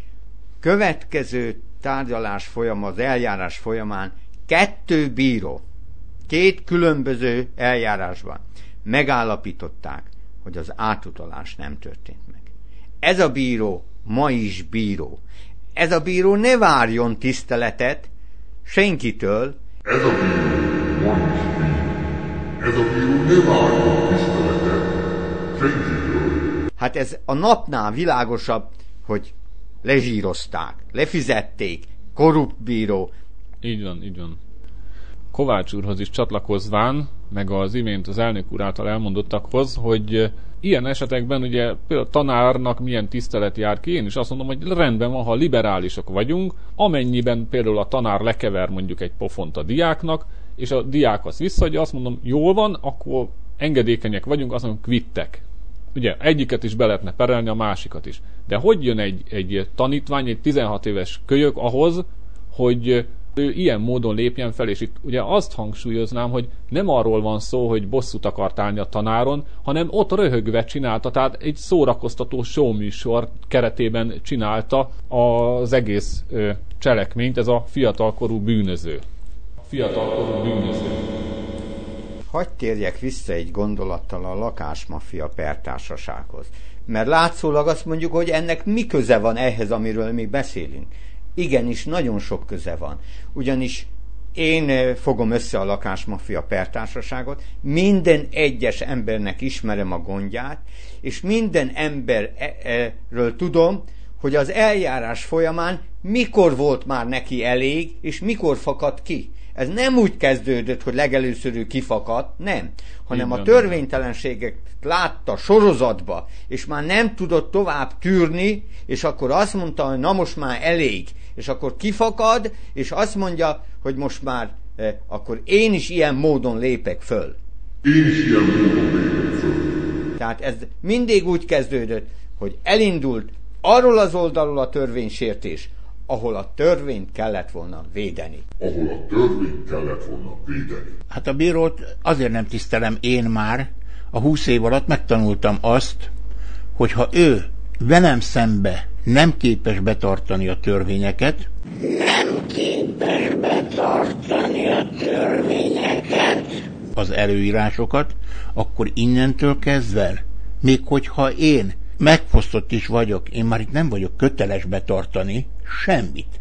Speaker 2: Következő tárgyalás folyamán, az eljárás folyamán 2 bíró, 2 különböző eljárásban megállapították, hogy az átutalás nem történt meg. Ez a bíró ma is bíró. Ez a bíró ne várjon tiszteletet senkitől.
Speaker 4: Ez a bíró ma is bíró. Ez a bíró ne várjon tiszteletet senkitől.
Speaker 2: Hát ez a napnál világosabb, hogy lezsírozták, lefizették, korrupt bíró.
Speaker 1: Így van, így van. Kovács úrhoz is csatlakozván, meg az imént az elnök úr által elmondottakhoz, hogy ilyen esetekben ugye például tanárnak milyen tisztelet jár ki, én is azt mondom, hogy rendben van, ha liberálisok vagyunk, amennyiben például a tanár lekever mondjuk egy pofont a diáknak, és a diák azt visszaadja, azt mondom, jól van, akkor engedékenyek vagyunk, azt mondom, kvittek. Ugye egyiket is be lehetne perelni, a másikat is. De hogy jön egy tanítvány, egy 16 éves kölyök ahhoz, hogy ő ilyen módon lépjen fel, és itt ugye azt hangsúlyoznám, hogy nem arról van szó, hogy bosszút akart állni a tanáron, hanem ott röhögve csinálta, tehát egy szórakoztató showműsor keretében csinálta az egész cselekményt, ez a fiatalkorú bűnöző.
Speaker 2: Hadd térjek vissza egy gondolattal a lakásmafia pertársasághoz. Mert látszólag azt mondjuk, hogy ennek mi köze van ehhez, amiről mi beszélünk. Igenis, nagyon sok köze van. Ugyanis én fogom össze a lakásmafia pertársaságot, minden egyes embernek ismerem a gondját, és minden emberről tudom, hogy az eljárás folyamán mikor volt már neki elég, és mikor fakadt ki. Ez nem úgy kezdődött, hogy legelőször ő kifakadt, nem, hanem
Speaker 1: Igen,
Speaker 2: a törvénytelenséget látta sorozatba, és már nem tudott tovább tűrni, és akkor azt mondta, hogy na most már elég, és akkor kifakad, és azt mondja, hogy most már akkor én is ilyen módon lépek föl.
Speaker 4: Én is ilyen módon lépek föl.
Speaker 2: Tehát ez mindig úgy kezdődött, hogy elindult arról az oldalról a törvénysértés, ahol a törvényt kellett volna védeni.
Speaker 4: Ahol a törvényt kellett volna védeni.
Speaker 5: Hát a bírót azért nem tisztelem én már, a 20 év alatt megtanultam azt, hogy ha ő velem szembe nem képes betartani a törvényeket, az előírásokat, akkor innentől kezdve, még hogyha én megfosztott is vagyok, én már itt nem vagyok köteles betartani semmit.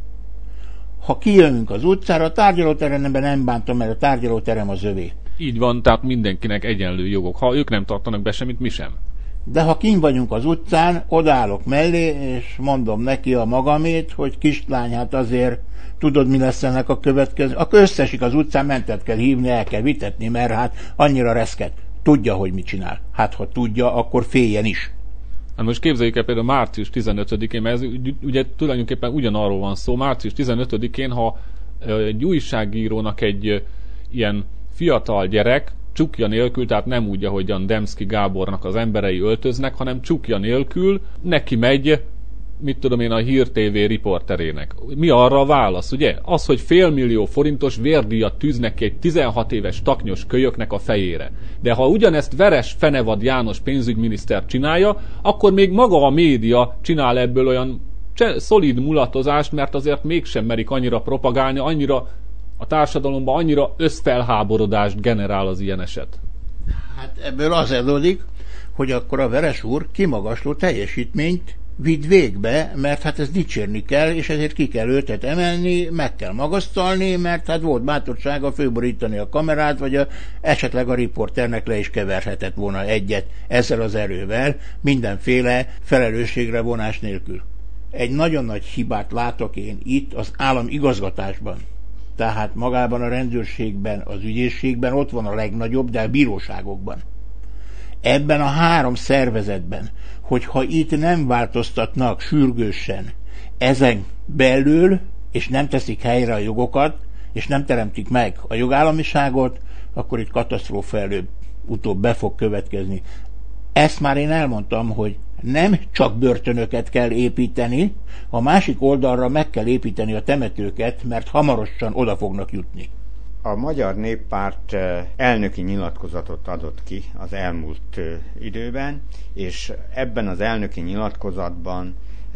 Speaker 5: Ha kijövünk az utcára, a tárgyalóteremben nem bántom, mert a tárgyalóterem az övé.
Speaker 1: Így van, tehát mindenkinek egyenlő jogok. Ha ők nem tartanak be semmit, mi sem.
Speaker 5: De ha kint vagyunk az utcán, odállok mellé, és mondom neki a magamét, hogy kislány, hát azért tudod, mi lesz ennek a következő. Akkor összesik az utcán, mentet kell hívni, el kell vitetni, mert hát annyira reszket. Tudja, hogy mit csinál. Hát ha tudja, akkor féljen is.
Speaker 1: Hát most képzeljük el például március 15-én, mert ez ugye tulajdonképpen ugyanarról van szó. Március 15-én, ha egy újságírónak egy ilyen fiatal gyerek csukja nélkül, tehát nem úgy, ahogyan Demszky Gábornak az emberei öltöznek, hanem csukja nélkül neki megy, mit tudom én, a Hír TV riporterének. Mi arra a válasz, ugye? Az, hogy $500 000 forintos vérdíjat tűznek ki egy 16 éves taknyos kölyöknek a fejére. De ha ugyanezt Veres Fenevad János pénzügyminiszter csinálja, akkor még maga a média csinál ebből olyan szolid mulatozást, mert azért mégsem merik annyira propagálni, annyira a társadalomban annyira összfelháborodást generál az ilyen eset.
Speaker 5: Hát ebből az adódik, hogy akkor a Veres úr kimagasló teljesítményt vidd végbe, mert hát ezt dicsérni kell, és ezért ki kell őtet emelni, meg kell magasztalni, mert hát volt bátorsága fölborítani a kamerát, vagy esetleg a riporternek le is keverhetett volna egyet ezzel az erővel, mindenféle felelősségre vonás nélkül. Egy nagyon nagy hibát látok én itt az állam igazgatásban. Tehát magában a rendőrségben, az ügyészségben ott van a legnagyobb, de a bíróságokban. Ebben a 3 szervezetben, hogyha itt nem változtatnak sürgősen ezen belül, és nem teszik helyre a jogokat, és nem teremtik meg a jogállamiságot, akkor itt katasztrófa előbb-utóbb be fog következni. Ezt már én elmondtam, hogy nem csak börtönöket kell építeni, a másik oldalra meg kell építeni a temetőket, mert hamarosan oda fognak jutni.
Speaker 2: A Magyar Néppárt elnöki nyilatkozatot adott ki az elmúlt időben, és ebben az elnöki nyilatkozatban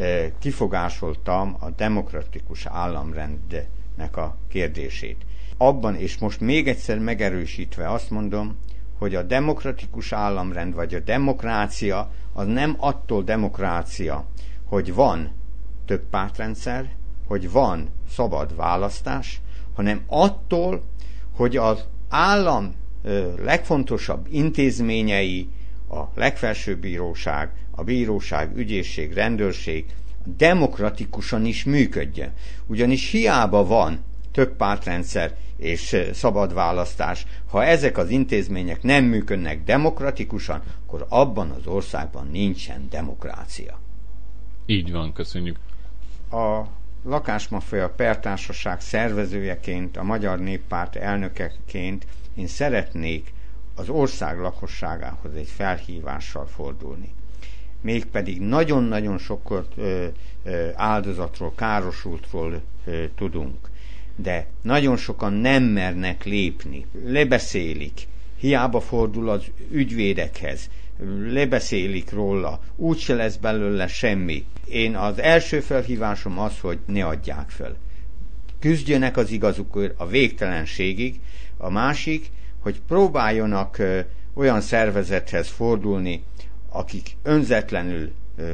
Speaker 2: kifogásoltam a demokratikus államrendnek a kérdését. Abban, és most még egyszer megerősítve azt mondom, hogy a demokratikus államrend vagy a demokrácia az nem attól demokrácia, hogy van több pártrendszer, hogy van szabad választás, hanem attól, hogy az állam legfontosabb intézményei, a legfelsőbb bíróság, a bíróság, ügyészség, rendőrség demokratikusan is működjön. Ugyanis hiába van több pártrendszer és szabad választás, ha ezek az intézmények nem működnek demokratikusan, akkor abban az országban nincsen demokrácia.
Speaker 1: Így van, köszönjük.
Speaker 2: A Lakásmafia pertársaság szervezőjeként, a Magyar Néppárt elnökeként én szeretnék az ország lakosságához egy felhívással fordulni. Mégpedig nagyon-nagyon sok áldozatról, károsultról tudunk, de nagyon sokan nem mernek lépni, lebeszélik, hiába fordul az ügyvédekhez, lebeszélik róla, úgyse lesz belőle semmi. Én az első felhívásom az, hogy ne adják fel. Küzdjönek az igazukért a végtelenségig, a másik, hogy próbáljanak olyan szervezethez fordulni, akik önzetlenül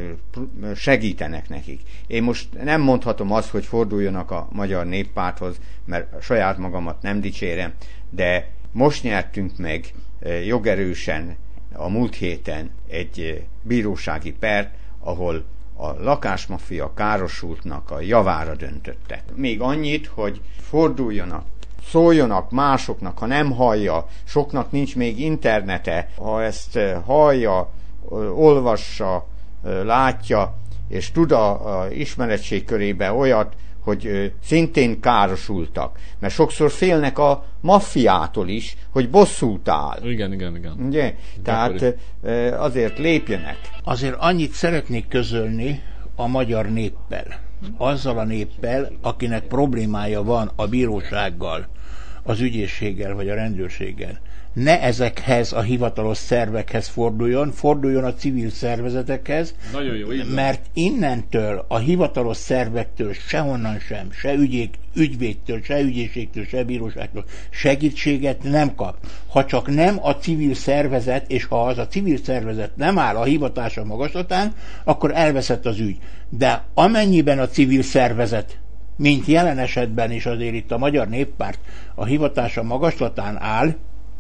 Speaker 2: segítenek nekik. Én most nem mondhatom azt, hogy forduljanak a Magyar Néppárthoz, mert saját magamat nem dicsérem, de most nyertünk meg jogerősen a múlt héten egy bírósági pert, ahol a lakásmafia károsultnak a javára döntöttek. Még annyit, hogy forduljon a szóljonak másoknak, ha nem hallja, soknak nincs még internete, ha ezt hallja, olvassa, látja, és tud a ismeretség körébe olyat, hogy szintén károsultak. Mert sokszor félnek a maffiától is, hogy bosszút áll.
Speaker 1: Igen.
Speaker 2: Ugye? Tehát azért lépjenek.
Speaker 5: Azért annyit szeretnék közölni a magyar néppel. Azzal a néppel, akinek problémája van a bírósággal, az ügyészséggel vagy a rendőrséggel. Ne ezekhez a hivatalos szervekhez forduljon a civil szervezetekhez,
Speaker 1: nagyon jó,
Speaker 5: mert innentől a hivatalos szervektől sehonnan sem, se ügyvédtől, se ügyészségtől, se bíróságtól segítséget nem kap. Ha csak nem a civil szervezet, és ha az a civil szervezet nem áll a hivatása magaslatán, akkor elveszett az ügy. De amennyiben a civil szervezet, mint jelen esetben is azért itt a Magyar Néppárt a hivatása magaslatán áll,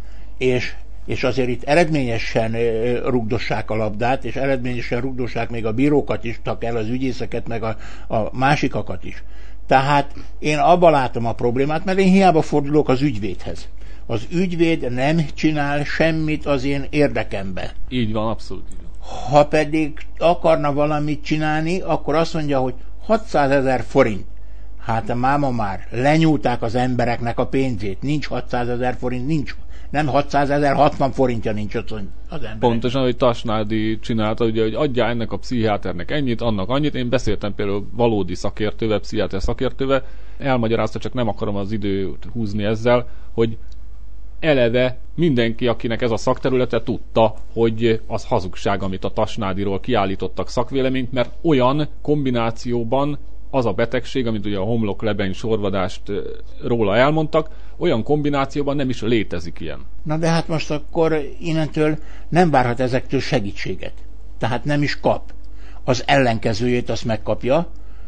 Speaker 5: és azért itt eredményesen rugdossák a labdát, és eredményesen rugdossák még a bírókat is, csak el az ügyészeket, meg a másikakat is. Tehát én abban látom a problémát, mert én hiába fordulok az ügyvédhez. Az ügyvéd nem csinál semmit az én érdekembe.
Speaker 1: Így van, abszolút.
Speaker 5: Ha pedig akarna valamit csinálni, akkor azt mondja, hogy 600 000 forint. Hát máma már, lenyúlták az embereknek a pénzét. Nincs 600 000 forint, nincs. Nem 600 000, 60 forintja nincs az emberek.
Speaker 1: Pontosan, hogy Tasnádi csinálta, ugye, hogy adja ennek a pszichiáternek ennyit, annak annyit. Én beszéltem például valódi szakértővel, pszichiáter szakértővel, elmagyarázta, csak nem akarom az időt húzni ezzel, hogy eleve mindenki, akinek ez a szakterülete, tudta, hogy az hazugság, amit a Tasnádiról kiállítottak szakvéleményt, mert olyan kombinációban az a betegség, amit ugye a homloklebeny sorvadást róla elmondtak, olyan kombinációban nem is létezik ilyen.
Speaker 5: Na de hát most akkor innentől nem várhat ezektől segítséget. Tehát nem is kap. Az ellenkezőjét azt megkapja,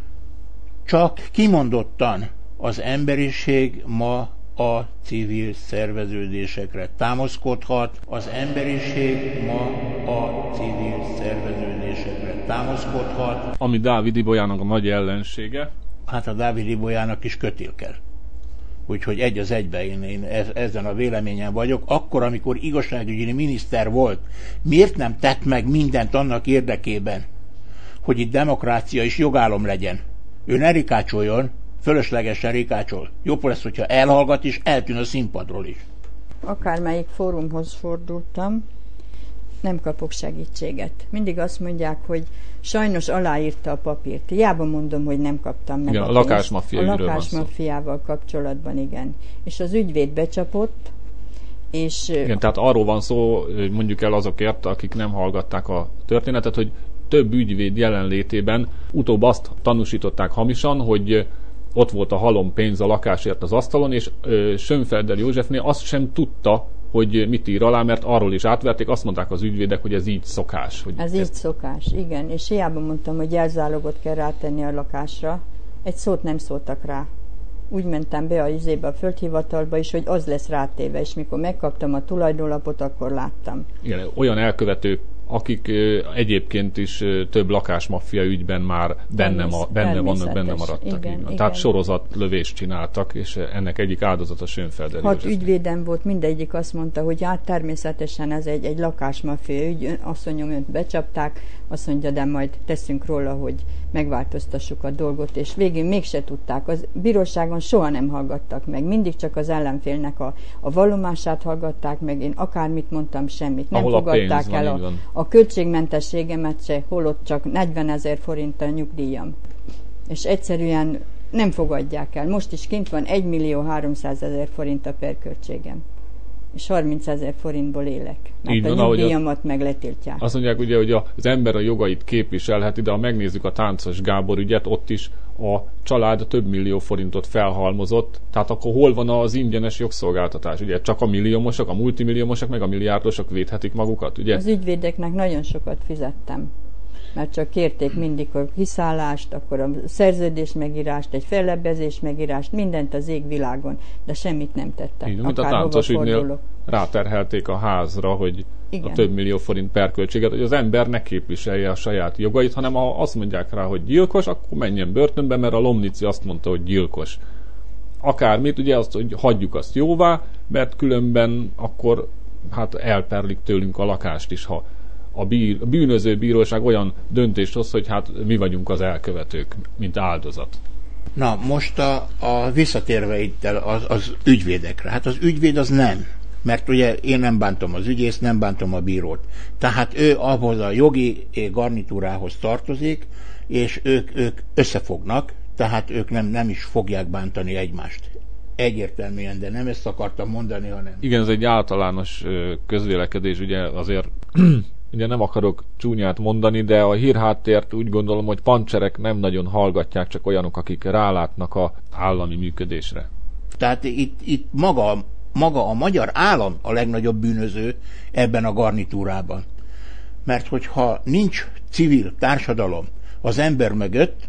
Speaker 5: csak kimondottan az emberiség ma a civil szerveződésekre támaszkodhat. Az emberiség ma a civil szerveződésekre támaszkodhat.
Speaker 1: Ami Dávid Ibolyának a nagy ellensége.
Speaker 5: Hát a Dávid Ibolyának is kötél kell. Úgyhogy egy az egybe én ezen a véleményen vagyok. Akkor, amikor igazságügyi miniszter volt, miért nem tett meg mindent annak érdekében, hogy itt demokrácia és jogállam legyen? Ő ne rikácsoljon, fölöslegesen rikácsol. Jobb lesz, hogyha elhallgat és eltűn a színpadról is.
Speaker 3: Akármelyik fórumhoz fordultam, nem kapok segítséget. Mindig azt mondják, hogy sajnos aláírta a papírt. Hiába mondom, hogy nem kaptam meg
Speaker 1: igen,
Speaker 3: a
Speaker 1: lakásmaffia
Speaker 3: pénzt. A lakásmaffiával kapcsolatban, igen. És az ügyvéd becsapott, és...
Speaker 1: Igen, tehát arról van szó, hogy mondjuk el azokért, akik nem hallgatták a történetet, hogy több ügyvéd jelenlétében utóbb azt tanúsították hamisan, hogy ott volt a halompénz a lakásért az asztalon, és Schönfelder Józsefnél azt sem tudta, hogy mit ír alá, mert arról is átverték, azt mondták az ügyvédek, hogy ez így szokás. Hogy
Speaker 3: ez így szokás, igen. És hiába mondtam, hogy jelzálogot kell rátenni a lakásra, egy szót nem szóltak rá. Úgy mentem be a földhivatalba is, hogy az lesz rátéve, és mikor megkaptam a tulajdonlapot, akkor láttam.
Speaker 1: Igen, olyan elkövetők, akik egyébként is több lakásmaffia ügyben már benne maradtak. Igen. Tehát sorozatlövést csináltak, és ennek egyik áldozata Schönfelder József.
Speaker 3: 6 ügyvédem volt, mindegyik azt mondta, hogy hát természetesen ez egy lakásmaffia ügy, asszonyom, önt becsapták, azt mondja, de majd teszünk róla, hogy megváltoztassuk a dolgot, és végül mégse tudták. Az bíróságon soha nem hallgattak meg, mindig csak az ellenfélnek a vallomását hallgatták meg, én akármit mondtam, semmit. Nem fogadták el a költségmentességemet se, holott csak 40 000 forint a nyugdíjam. És egyszerűen nem fogadják el. Most is kint van 1 300 000 forint a perköltségem. És 30 000 forintból élek. Mert így a nyugdíjamat meg letiltják.
Speaker 1: Azt mondják ugye, hogy az ember a jogait képviselheti, de ha megnézzük a Táncos Gábor ügyet, ott is a család több millió forintot felhalmozott, tehát akkor hol van az ingyenes jogszolgáltatás? Ugye csak a milliómosok, a multimilliómosok, meg a milliárdosok védhetik magukat, ugye?
Speaker 3: Az ügyvédeknek nagyon sokat fizettem, mert csak kérték mindig a kiszállást, akkor a szerződés megírást, egy fellebbezés megírást, mindent az égvilágon, de semmit nem tettek.
Speaker 1: Így, mint a Táncos ügynél ráterhelték a házra, hogy igen, a több millió forint perköltséget, hogy az ember ne képviselje a saját jogait, hanem ha azt mondják rá, hogy gyilkos, akkor menjen börtönbe, mert a Lomnici azt mondta, hogy gyilkos. akármit, ugye azt, hogy hagyjuk azt jóvá, mert különben akkor hát elperlik tőlünk a lakást is, ha a bűnöző bíróság olyan döntést hoz, hogy hát mi vagyunk az elkövetők, mint áldozat.
Speaker 5: Na, most a visszatérve itt az ügyvédekre. Hát az ügyvéd az nem. Mert ugye én nem bántom az ügyészt, nem bántom a bírót. Tehát ő ahhoz a jogi garnitúrához tartozik, és ők összefognak, tehát ők nem is fogják bántani egymást. Egyértelműen, de nem ezt akartam mondani, hanem...
Speaker 1: Igen, ez egy általános közvélekedés, ugye azért ugye nem akarok csúnyát mondani, de a hírháttért úgy gondolom, hogy pancserek nem nagyon hallgatják, csak olyanok, akik rálátnak az állami működésre.
Speaker 5: Tehát itt maga a magyar állam a legnagyobb bűnöző ebben a garnitúrában. Mert hogyha nincs civil társadalom az ember mögött,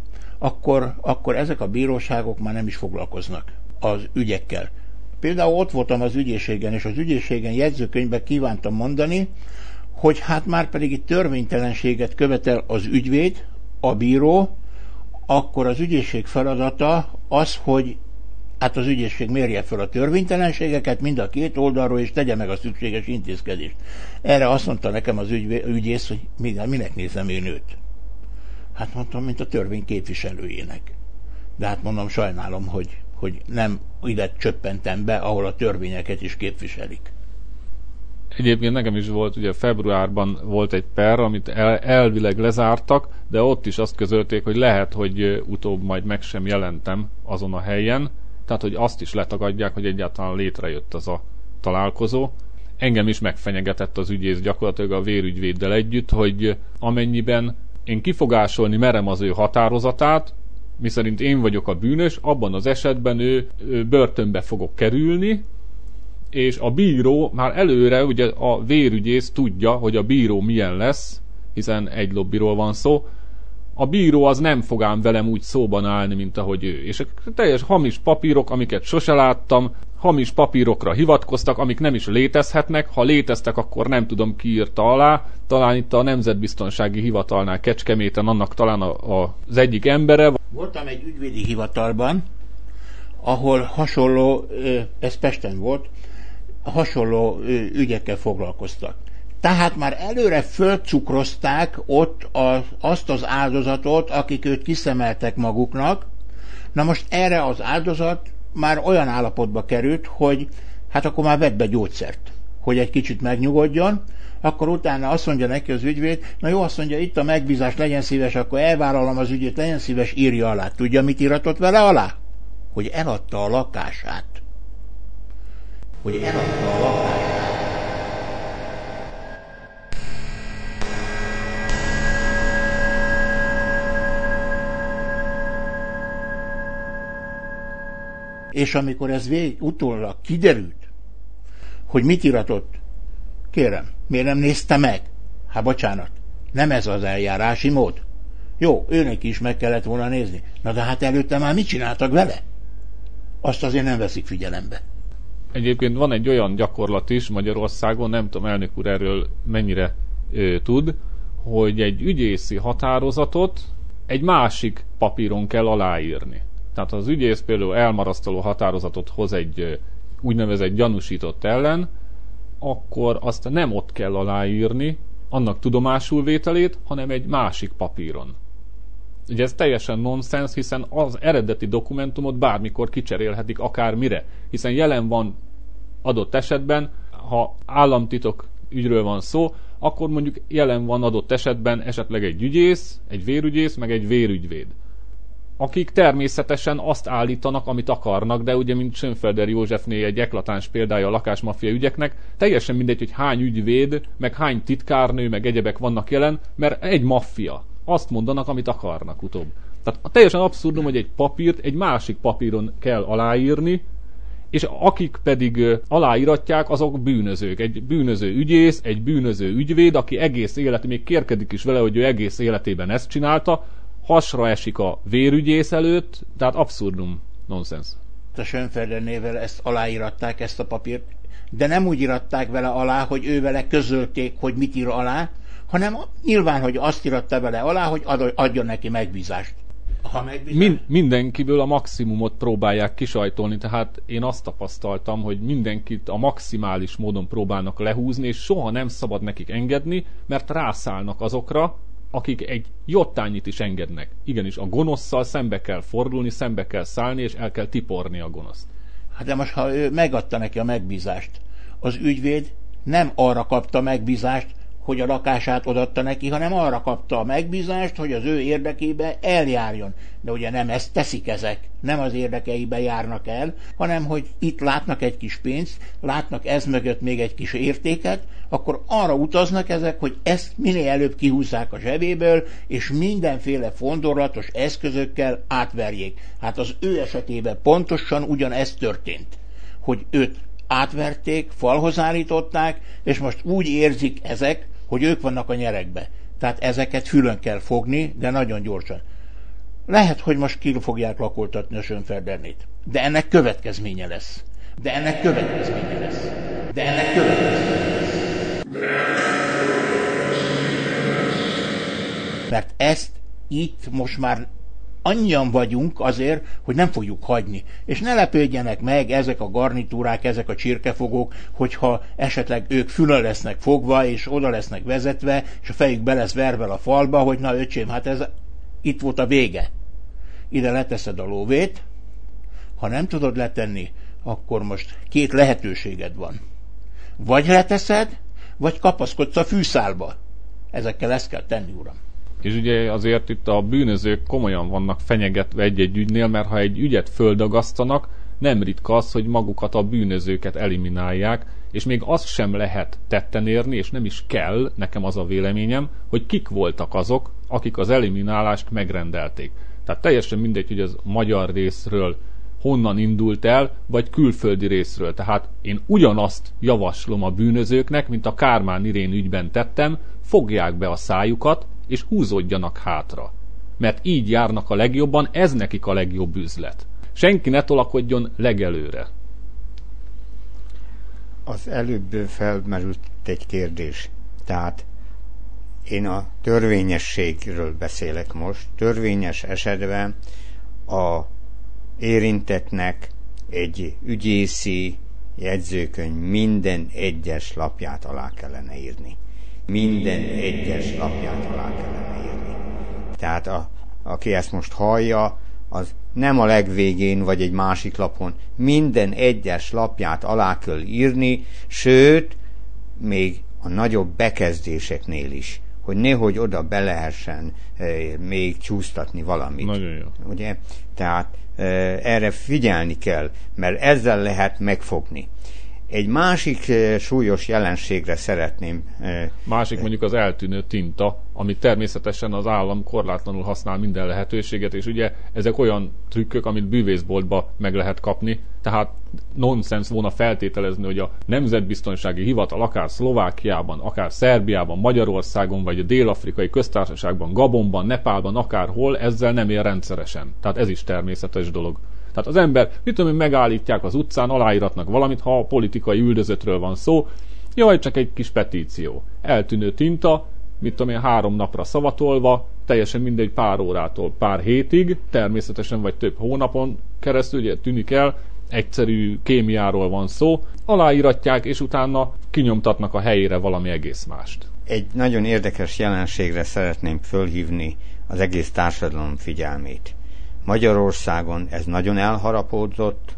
Speaker 5: akkor ezek a bíróságok már nem is foglalkoznak az ügyekkel. Például ott voltam az ügyészségen, és az ügyészségen jegyzőkönyvben kívántam mondani, hogy hát már pedig itt törvénytelenséget követel az ügyvéd, a bíró, akkor az ügyészség feladata az, hogy hát az ügyészség mérje fel a törvénytelenségeket mind a két oldalról, és tegye meg a szükséges intézkedést. Erre azt mondta nekem az ügyész, hogy minek nézem én őt. Hát mondtam, mint a törvény képviselőjének. De hát mondom, sajnálom, hogy nem ide csöppentem be, ahol a törvényeket is képviselik.
Speaker 1: Egyébként nekem is volt, ugye februárban volt egy per, amit elvileg lezártak, de ott is azt közölték, hogy lehet, hogy utóbb majd meg sem jelentem azon a helyen, tehát hogy azt is letagadják, hogy egyáltalán létrejött az a találkozó. Engem is megfenyegetett az ügyész gyakorlatilag a vérügyvéddel együtt, hogy amennyiben én kifogásolni merem az ő határozatát, miszerint én vagyok a bűnös, abban az esetben ő börtönbe fogok kerülni, és a bíró már előre, ugye a vérügyész tudja, hogy a bíró milyen lesz, hiszen egy lobbiról van szó, a bíró az nem fog ám velem úgy szóban állni, mint ahogy ő. És teljes hamis papírok, amiket sose láttam, hamis papírokra hivatkoztak, amik nem is létezhetnek, ha léteztek, akkor nem tudom ki írta alá, talán itt a Nemzetbiztonsági Hivatalnál Kecskeméten annak talán az egyik embere.
Speaker 5: Voltam egy ügyvédi hivatalban, ahol hasonló, ez Pesten volt, hasonló ügyekkel foglalkoztak. Tehát már előre fölcukrozták ott azt az áldozatot, akik őt kiszemeltek maguknak. Na most erre az áldozat már olyan állapotba került, hogy hát akkor már vett be gyógyszert, hogy egy kicsit megnyugodjon, akkor utána azt mondja neki az ügyvéd, na jó, azt mondja, itt a megbízás, legyen szíves, akkor elvállalom az ügyét, legyen szíves, írja alá. Tudja, mit íratott vele alá? Hogy eladta a lakását. Hogy eladta a lakását. És amikor ez utólag kiderült, hogy mit iratott, kérem, miért nem nézte meg? Hát bocsánat, nem ez az eljárási mód. Jó, őnek is meg kellett volna nézni. Na de hát előtte már mit csináltak vele? Azt azért nem veszik figyelembe.
Speaker 1: Egyébként van egy olyan gyakorlat is Magyarországon, nem tudom, elnök úr erről mennyire tud, hogy egy ügyészi határozatot egy másik papíron kell aláírni. Tehát ha az ügyész például elmarasztaló határozatot hoz egy úgynevezett gyanúsított ellen, akkor azt nem ott kell aláírni, annak tudomásul vételét, hanem egy másik papíron. Ugye ez teljesen nonsens, hiszen az eredeti dokumentumot bármikor kicserélhetik akármire, hiszen jelen van adott esetben, ha államtitok ügyről van szó, akkor mondjuk jelen van adott esetben esetleg egy ügyész, egy vérügyész, meg egy vérügyvéd, akik természetesen azt állítanak, amit akarnak, de ugye, mint Schönfelder Józsefné egy eklatáns példája a lakásmafia ügyeknek, teljesen mindegy, hogy hány ügyvéd, meg hány titkárnő, meg egyebek vannak jelen, mert egy maffia. Azt mondanak, amit akarnak utóbb. Tehát teljesen abszurdum, hogy egy papírt egy másik papíron kell aláírni, és akik pedig aláíratják, azok bűnözők. Egy bűnöző ügyész, egy bűnöző ügyvéd, aki egész életében, még kérkedik is vele, hogy ő egész életében ezt csinálta, hasra esik a vérügyész előtt, tehát abszurdum, nonsens.
Speaker 5: A Schönfelder névvel ezt aláíratták, ezt a papírt, de nem úgy iratták vele alá, hogy ő vele közölték, hogy mit ír alá, hanem nyilván, hogy azt íratta vele alá, hogy adjon neki megbízást.
Speaker 1: mindenkiből a maximumot próbálják kisajtolni, tehát én azt tapasztaltam, hogy mindenkit a maximális módon próbálnak lehúzni, és soha nem szabad nekik engedni, mert rászállnak azokra, akik egy jottányit is engednek. Igenis, a gonoszszal szembe kell fordulni, szembe kell szállni, és el kell tiporni a gonoszt.
Speaker 5: Hát de most, ha ő megadta neki a megbízást, az ügyvéd nem arra kapta megbízást, hogy a lakását odaadta neki, hanem arra kapta a megbízást, hogy az ő érdekébe eljárjon. De ugye nem ezt teszik ezek, nem az érdekeibe járnak el, hanem hogy itt látnak egy kis pénzt, látnak ez mögött még egy kis értéket, akkor arra utaznak ezek, hogy ezt minél előbb kihúzzák a zsebéből, és mindenféle fondorlatos eszközökkel átverjék. Hát az ő esetében pontosan ugyanez történt, hogy őt átverték, falhoz állították, és most úgy érzik ezek, hogy ők vannak a nyeregbe. Tehát ezeket fülön kell fogni, de nagyon gyorsan. Lehet, hogy most ki fogják lakoltatni a Schönferdernét, de ennek következménye lesz. Mert ezt itt most már annyian vagyunk azért, hogy nem fogjuk hagyni. És ne lepődjenek meg ezek a garnitúrák, ezek a csirkefogók, hogyha esetleg ők fülön lesznek fogva, és oda lesznek vezetve, és a fejük be lesz verve a falba, hogy na öcsém, hát ez itt volt a vége. Ide leteszed a lóvét, ha nem tudod letenni, akkor most két lehetőséged van. Vagy leteszed, vagy kapaszkodsz a fűszálba. Ezekkel ezt kell tenni, uram.
Speaker 1: És ugye azért itt a bűnözők komolyan vannak fenyegetve egy-egy ügynél, mert ha egy ügyet földagasztanak, nem ritka az, hogy magukat a bűnözőket eliminálják, és még azt sem lehet tetten érni, és nem is kell, nekem az a véleményem, hogy kik voltak azok, akik az eliminálást megrendelték. Tehát teljesen mindegy, hogy az magyar részről honnan indult el, vagy külföldi részről. Tehát én ugyanazt javaslom a bűnözőknek, mint a Kármán Irén ügyben tettem, fogják be a szájukat, és húzódjanak hátra. Mert így járnak a legjobban, ez nekik a legjobb üzlet. Senki ne tolakodjon legelőre.
Speaker 2: Az előbb felmerült egy kérdés. Tehát én a törvényességről beszélek most. Törvényes esetben a érintettnek egy ügyészi jegyzőkönyv minden egyes lapját alá kellene írni. Tehát aki ezt most hallja, az nem a legvégén vagy egy másik lapon, minden egyes lapját alá kell írni, sőt, még a nagyobb bekezdéseknél is, hogy nehogy oda be lehessen még csúsztatni valamit.
Speaker 1: Nagyon jó.
Speaker 2: Ugye? Tehát erre figyelni kell, mert ezzel lehet megfogni. Egy másik súlyos jelenségre szeretném...
Speaker 1: Másik mondjuk az eltűnő tinta, amit természetesen az állam korlátlanul használ minden lehetőséget, és ugye ezek olyan trükkök, amit bűvészboltba meg lehet kapni, tehát nonsens volna feltételezni, hogy a Nemzetbiztonsági Hivatal akár Szlovákiában, akár Szerbiában, Magyarországon, vagy a Dél-Afrikai Köztársaságban, Gabonban, Nepálban, akárhol ezzel nem él rendszeresen. Tehát ez is természetes dolog. Tehát az ember, mit tudom én, megállítják az utcán, aláíratnak valamit, ha a politikai üldözöttről van szó, jaj, csak egy kis petíció. Eltűnő tinta, mit tudom én, 3 napra szavatolva, teljesen mindegy, pár órától pár hétig, természetesen vagy több hónapon keresztül, ugye tűnik el, egyszerű kémiáról van szó, aláíratják, és utána kinyomtatnak a helyére valami egész mást.
Speaker 2: Egy nagyon érdekes jelenségre szeretném fölhívni az egész társadalom figyelmét. Magyarországon ez nagyon elharapódzott,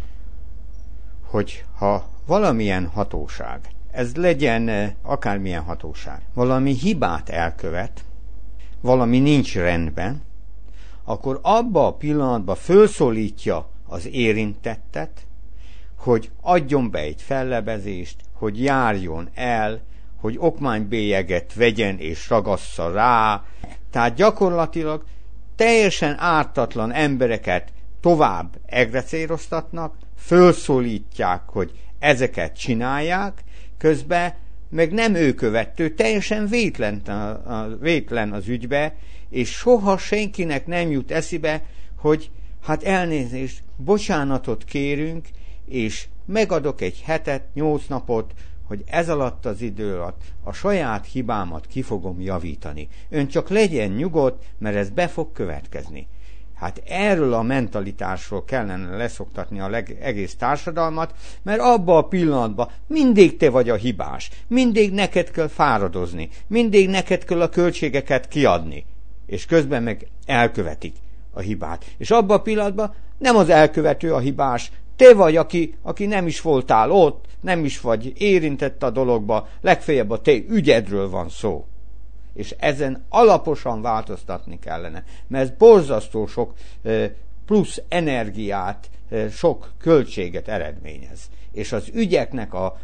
Speaker 2: hogy ha valamilyen hatóság, ez legyen akármilyen hatóság, valami hibát elkövet, valami nincs rendben, akkor abba a pillanatban fölszólítja az érintettet, hogy adjon be egy fellebezést, hogy járjon el, hogy okmánybélyeget vegyen és ragassza rá. Tehát gyakorlatilag teljesen ártatlan embereket tovább egrecéroztatnak, fölszólítják, hogy ezeket csinálják, közben meg nem ő követő, teljesen vétlen az ügybe, és soha senkinek nem jut eszébe, hogy hát elnézést, bocsánatot kérünk, és megadok egy hetet, 8 napot, hogy ez alatt az idő alatt a saját hibámat ki fogom javítani. Ön csak legyen nyugodt, mert ez be fog következni. Hát erről a mentalitásról kellene leszoktatni a egész társadalmat, mert abban a pillanatban mindig te vagy a hibás, mindig neked kell fáradozni, mindig neked kell a költségeket kiadni, és közben meg elkövetik a hibát. És abban a pillanatban nem az elkövető a hibás, te vagy, aki nem is voltál ott, nem is vagy érintett a dologba, legfeljebb a te ügyedről van szó. És ezen alaposan változtatni kellene, mert ez borzasztó sok plusz energiát, sok költséget eredményez. És az ügyeknek a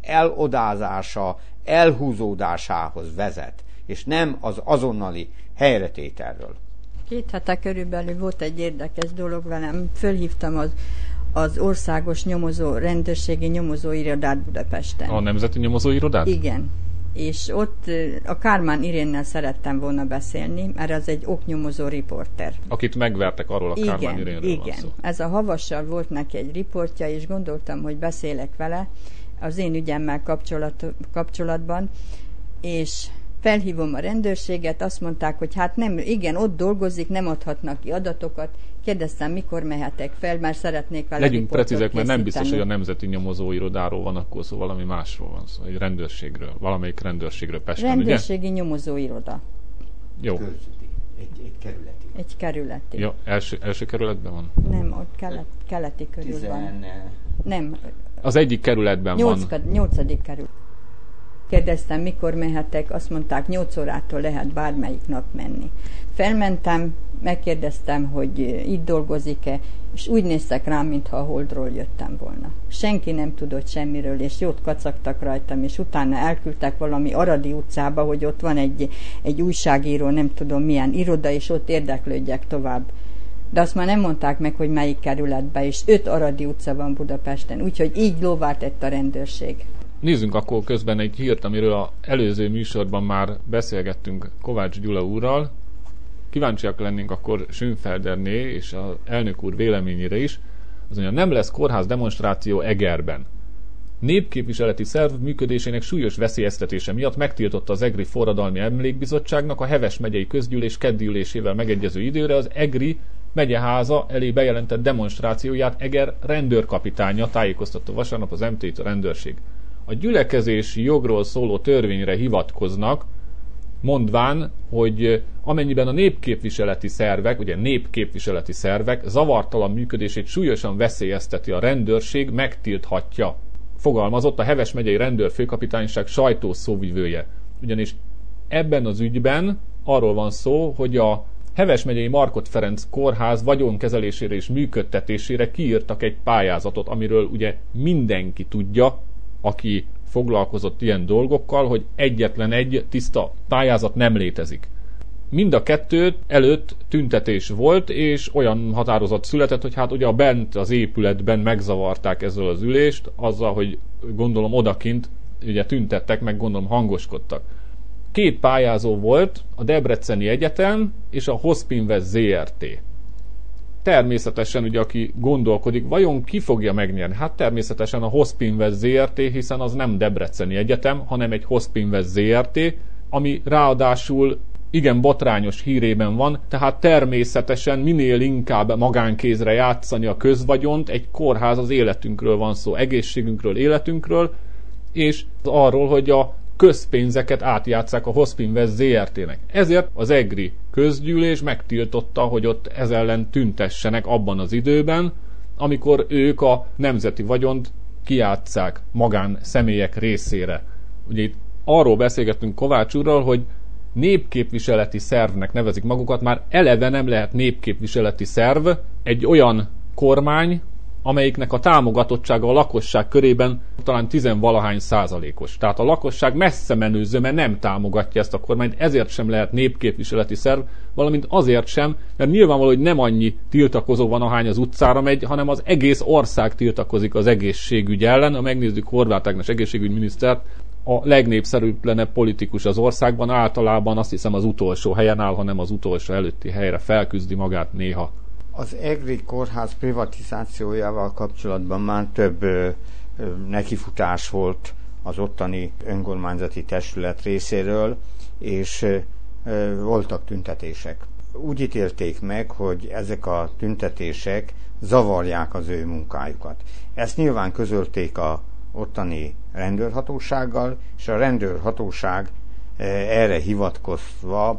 Speaker 2: elodázása, elhúzódásához vezet, és nem az azonnali helyretételről.
Speaker 3: 2 hete körülbelül volt egy érdekes dolog velem. Fölhívtam az országos rendőrségi nyomozóirodát Budapesten.
Speaker 1: A Nemzeti Nyomozóirodát?
Speaker 3: Igen. És ott a Kármán Irénnel szerettem volna beszélni, mert az egy oknyomozó riporter.
Speaker 1: Akit megvertek, arról a Kármán Irénről van szó.
Speaker 3: Ez a Havassal volt neki egy riportja, és gondoltam, hogy beszélek vele az én ügyemmel kapcsolatban, és felhívom a rendőrséget, azt mondták, hogy hát nem, igen, ott dolgozik, nem adhatnak ki adatokat. Kérdeztem, mikor mehetek fel, mert szeretnék vele
Speaker 1: legyünk precízek, mert nem biztos, hogy a Nemzeti Nyomozóirodáról van akkor szó, valami másról van szó, egy rendőrségről, valamelyik rendőrségről Pesten,
Speaker 3: rendőrségi nyomozóiroda.
Speaker 1: Jó.
Speaker 2: Egy kerületi.
Speaker 3: Egy kerületi.
Speaker 1: Jó, első kerületben van?
Speaker 3: Nem, ott keleti körül van. Nem.
Speaker 1: Az egyik kerületben van.
Speaker 3: 8. kerület. Kérdeztem, mikor mehetek, azt mondták, 8 órától lehet bármelyik nap menni. Felmentem, megkérdeztem, hogy itt dolgozik-e, és úgy néztek rám, mintha a Holdról jöttem volna. Senki nem tudott semmiről, és jót kacagtak rajtam, és utána elküldtek valami Aradi utcába, hogy ott van egy újságíró, nem tudom milyen iroda, és ott érdeklődjek tovább. De azt már nem mondták meg, hogy melyik kerületbe, és 5 Aradi utca van Budapesten, úgyhogy így lóvá tett a rendőrség.
Speaker 1: Nézzünk akkor közben egy hírt, amiről az előző műsorban már beszélgettünk Kovács Gyula úrral. Kíváncsiak lennénk akkor Schönfelderné és az elnök úr véleményére is. Az mondja, nem lesz kórház demonstráció Egerben. Népképviseleti szerv működésének súlyos veszélyeztetése miatt megtiltotta az Egri Forradalmi Emlékbizottságnak a Heves megyei közgyűlés keddi ülésével megegyező időre az Egri megyeháza elé bejelentett demonstrációját Eger rendőrkapitánya, tájékoztatta vasárnap az MT-t a rendőrség. A gyülekezési jogról szóló törvényre hivatkoznak, mondván, hogy amennyiben a népképviseleti szervek zavartalan működését súlyosan veszélyezteti a rendőrség, megtilthatja. Fogalmazott a Heves megyei rendőrfőkapitányság sajtószóvivője. Ugyanis ebben az ügyben arról van szó, hogy a Heves megyei Markhot Ferenc kórház vagyonkezelésére és működtetésére kiírtak egy pályázatot, amiről ugye mindenki tudja, aki foglalkozott ilyen dolgokkal, hogy egyetlen egy tiszta pályázat nem létezik. Mind a kettő előtt tüntetés volt, és olyan határozat született, hogy hát ugye bent az épületben megzavarták ezzel az ülést, azzal, hogy gondolom odakint ugye tüntettek, meg gondolom hangoskodtak. 2 pályázó volt, a Debreceni Egyetem és a Hospinvest ZRT. Természetesen, ugye, aki gondolkodik, vajon ki fogja megnyerni? Hát természetesen a Hospinvest ZRT, hiszen az nem Debreceni Egyetem, hanem egy Hospinvest ZRT, ami ráadásul igen botrányos hírében van, tehát természetesen minél inkább magánkézre játszani a közvagyont, egy kórház, az életünkről van szó, egészségünkről, életünkről, és arról, hogy a közpénzeket átjátsszák a Hospinvest ZRT-nek. Ezért az egri közgyűlés megtiltotta, hogy ott ez ellen tüntessenek abban az időben, amikor ők a nemzeti vagyont kijátsszák magán személyek részére. Ugye itt arról beszélgettünk Kovács úrral, hogy népképviseleti szervnek nevezik magukat, már eleve nem lehet népképviseleti szerv egy olyan kormány, amelyiknek a támogatottsága a lakosság körében talán 10-valahány %. Tehát a lakosság messze menő zöme nem támogatja ezt a kormányt, ezért sem lehet népképviseleti szerv, valamint azért sem, mert nyilvánvaló, hogy nem annyi tiltakozó van, ahány az utcára megy, hanem az egész ország tiltakozik az egészségügy ellen. Ha megnézzük Horváth Ágnes egészségügyminisztert, a legnépszerűtlenebb politikus az országban, általában azt hiszem az utolsó helyen áll, hanem az utolsó előtti helyre felküzdi magát néha.
Speaker 2: Az Egri kórház privatizációjával kapcsolatban már több nekifutás volt az ottani önkormányzati testület részéről, és voltak tüntetések. úgy ítélték meg, hogy ezek a tüntetések zavarják az ő munkájukat. Ezt nyilván közölték a ottani rendőrhatósággal, és a rendőrhatóság erre hivatkozva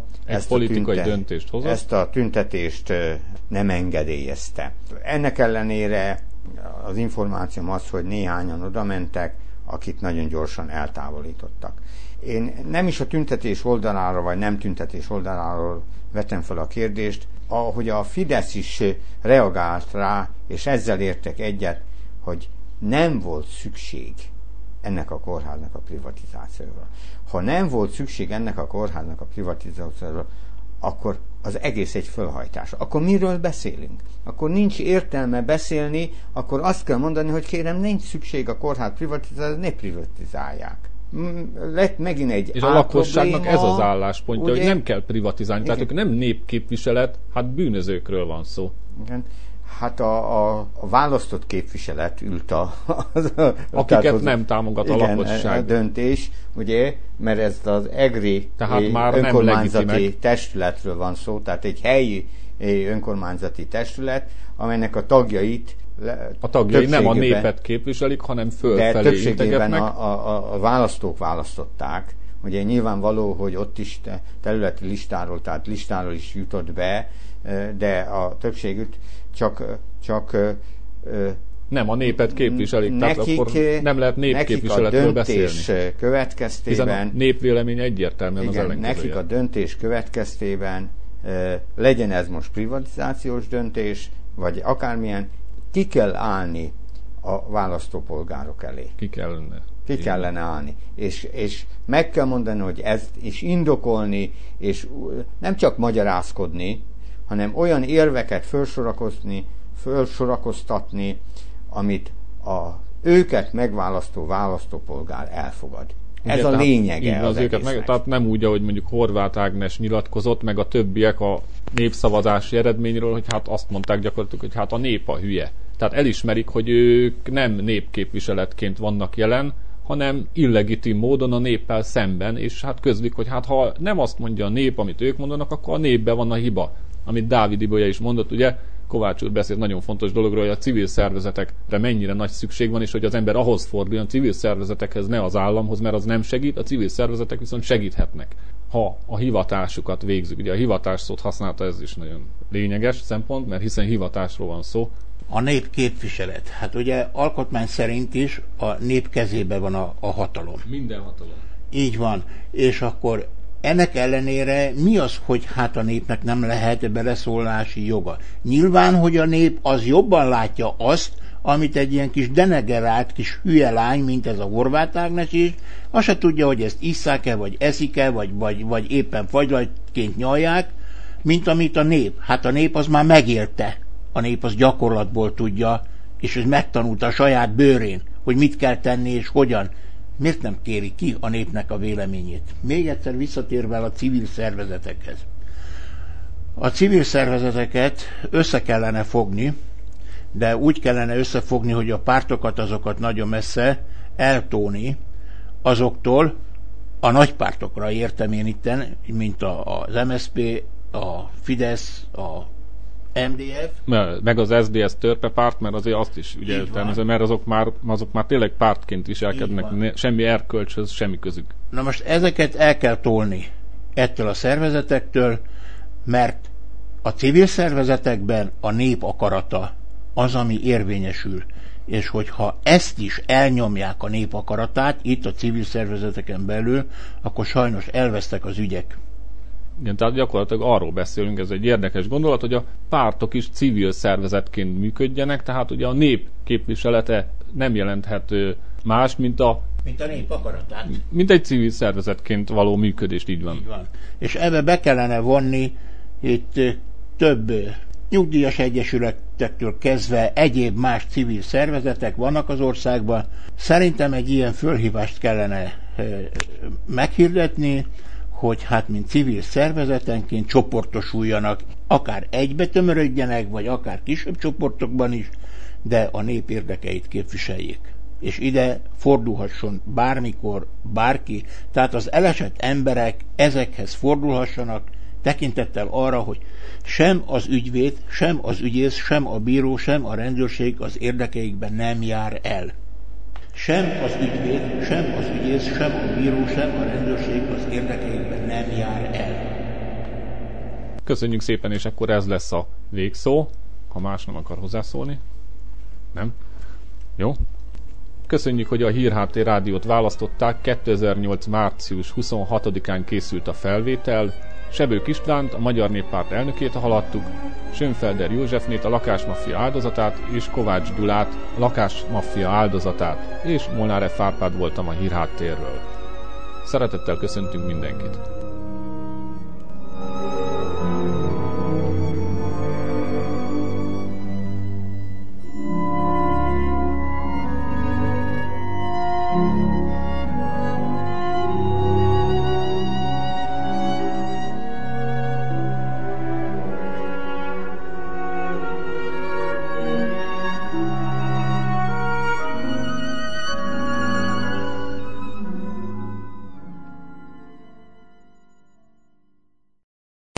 Speaker 2: ezt a tüntetést nem engedélyezte. Ennek ellenére az információm az, hogy néhányan oda mentek, akit nagyon gyorsan eltávolítottak. Én nem is a tüntetés oldalára, vagy nem tüntetés oldaláról vetem fel a kérdést, ahogy a Fidesz is reagált rá, és ezzel értek egyet, hogy nem volt szükség ennek a kórháznak a privatizációra. Ha nem volt szükség ennek a kórháznak a privatizációra, akkor az egész egy fölhajtás. Akkor miről beszélünk? Akkor nincs értelme beszélni, akkor azt kell mondani, hogy kérem, nincs szükség a kórház privatizációra, ne privatizálják. Lett megint egy
Speaker 1: és a lakosságnak ez az álláspontja, ugye? Hogy nem kell privatizálni. Igen. Tehát nem népképviselet, hát bűnözőkről van szó.
Speaker 2: Igen. Hát a választott képviselet ült
Speaker 1: akiket nem támogat a lakosság.
Speaker 2: A döntés, ugye, mert ez az EGRI önkormányzati testületről van szó, tehát egy helyi önkormányzati testület, amelynek a tagjait
Speaker 1: nem a népet képviselik, hanem fölfelé
Speaker 2: de többségében a választók választották. Ugye nyilvánvaló, hogy ott is területi listáról, tehát listáról is jutott be, de a többségük csak
Speaker 1: nem a népet képviselik, tehát akkor nem lehet népképviseletről beszélni.
Speaker 2: Következtében,
Speaker 1: hiszen a népvélemény egyértelműen az ellenkezője.
Speaker 2: Nekik a döntés következtében legyen ez most privatizációs döntés, vagy akármilyen, ki kell állni a választópolgárok elé. Ki kellene állni. És meg kell mondani, hogy ezt is indokolni, és nem csak magyarázkodni, hanem olyan érveket felsorakoztatni, amit őket megválasztó választópolgár elfogad. Ez a lényege az egésznek.
Speaker 1: Tehát nem úgy, ahogy mondjuk Horváth Ágnes nyilatkozott, meg a többiek a népszavazási eredményről, hogy hát azt mondták gyakorlatilag, hogy hát a nép a hülye. Tehát elismerik, hogy ők nem népképviseletként vannak jelen, hanem illegitim módon a néppel szemben, és hát közlik, hogy hát ha nem azt mondja a nép, amit ők mondanak, akkor a népben van a hiba. Amit Dávid Ibolya is mondott, ugye, Kovács úr beszélt nagyon fontos dologról, hogy a civil szervezetekre mennyire nagy szükség van, és hogy az ember ahhoz forduljon, a civil szervezetekhez, ne az államhoz, mert az nem segít, a civil szervezetek viszont segíthetnek, ha a hivatásukat végzik. Ugye a hivatás szót használta, ez is nagyon lényeges szempont, mert hiszen hivatásról van szó.
Speaker 5: A nép képviselet. Hát ugye alkotmány szerint is a nép kezébe van a hatalom.
Speaker 1: Minden hatalom.
Speaker 5: Így van. És akkor ennek ellenére mi az, hogy hát a népnek nem lehet beleszólási joga? Nyilván, hogy a nép az jobban látja azt, amit egy ilyen kis degenerált kis hülye lány, mint ez a Horváth Ágnes is, azt se tudja, hogy ezt isszák-e, vagy eszik-e, vagy éppen fagylajtként nyalják, mint amit a nép. Hát a nép az már megélte. A nép az gyakorlatból tudja, és ez megtanulta a saját bőrén, hogy mit kell tenni és hogyan. Miért nem kéri ki a népnek a véleményét? Még egyszer visszatérve a civil szervezetekhez. A civil szervezeteket össze kellene fogni, de úgy kellene összefogni, hogy a pártokat, azokat nagyon messze eltóni azoktól, a nagypártokra értem én itten, mint az MSZP, a Fidesz, a MDF.
Speaker 1: Meg az SZDSZ törpepárt, mert azért azt is ugye értelmező, mert azok már tényleg pártként viselkednek, semmi erkölcshöz, semmi közük.
Speaker 5: Na most ezeket el kell tolni ettől a szervezetektől, mert a civil szervezetekben a nép akarata az, ami érvényesül. És hogyha ezt is elnyomják a nép akaratát, itt a civil szervezeteken belül, akkor sajnos elvesztek az ügyek.
Speaker 1: Igen, tehát gyakorlatilag arról beszélünk, ez egy érdekes gondolat, hogy a pártok is civil szervezetként működjenek, tehát ugye a nép képviselete nem jelenthet más, mint a
Speaker 5: nép akaratát.
Speaker 1: Mint egy civil szervezetként való működést, így van.
Speaker 5: Így van. És ebbe be kellene vonni itt több nyugdíjas egyesületektől kezdve egyéb más civil szervezetek vannak az országban. Szerintem egy ilyen fölhívást kellene meghirdetni, hogy hát mint civil szervezetenként csoportosuljanak, akár egybe tömörödjenek, vagy akár kisebb csoportokban is, de a nép érdekeit képviseljék. És ide fordulhasson bármikor bárki, tehát az elesett emberek ezekhez fordulhassanak, tekintettel arra, hogy sem az ügyvéd, sem az ügyész, sem a bíró, sem a rendőrség az érdekeikben nem jár el. Sem az ügyvéd, sem az ügyész, sem a bíró, sem a rendőrség az érdekeikben nem jár el.
Speaker 1: Köszönjük szépen, és akkor ez lesz a végszó, ha más nem akar hozzászólni. Nem? Jó? Köszönjük, hogy a Hírháttér Rádiót választották. 2008. március 26-án készült a felvétel. Sebők Istvánt, a Magyar Néppárt elnökét hallhattuk, Schönfelder Józsefnét, a lakásmaffia áldozatát, és Kovács Gyulát, a lakásmaffia áldozatát, és Molnár F. Árpád voltam a Hírháttérről. Szeretettel köszöntünk mindenkit!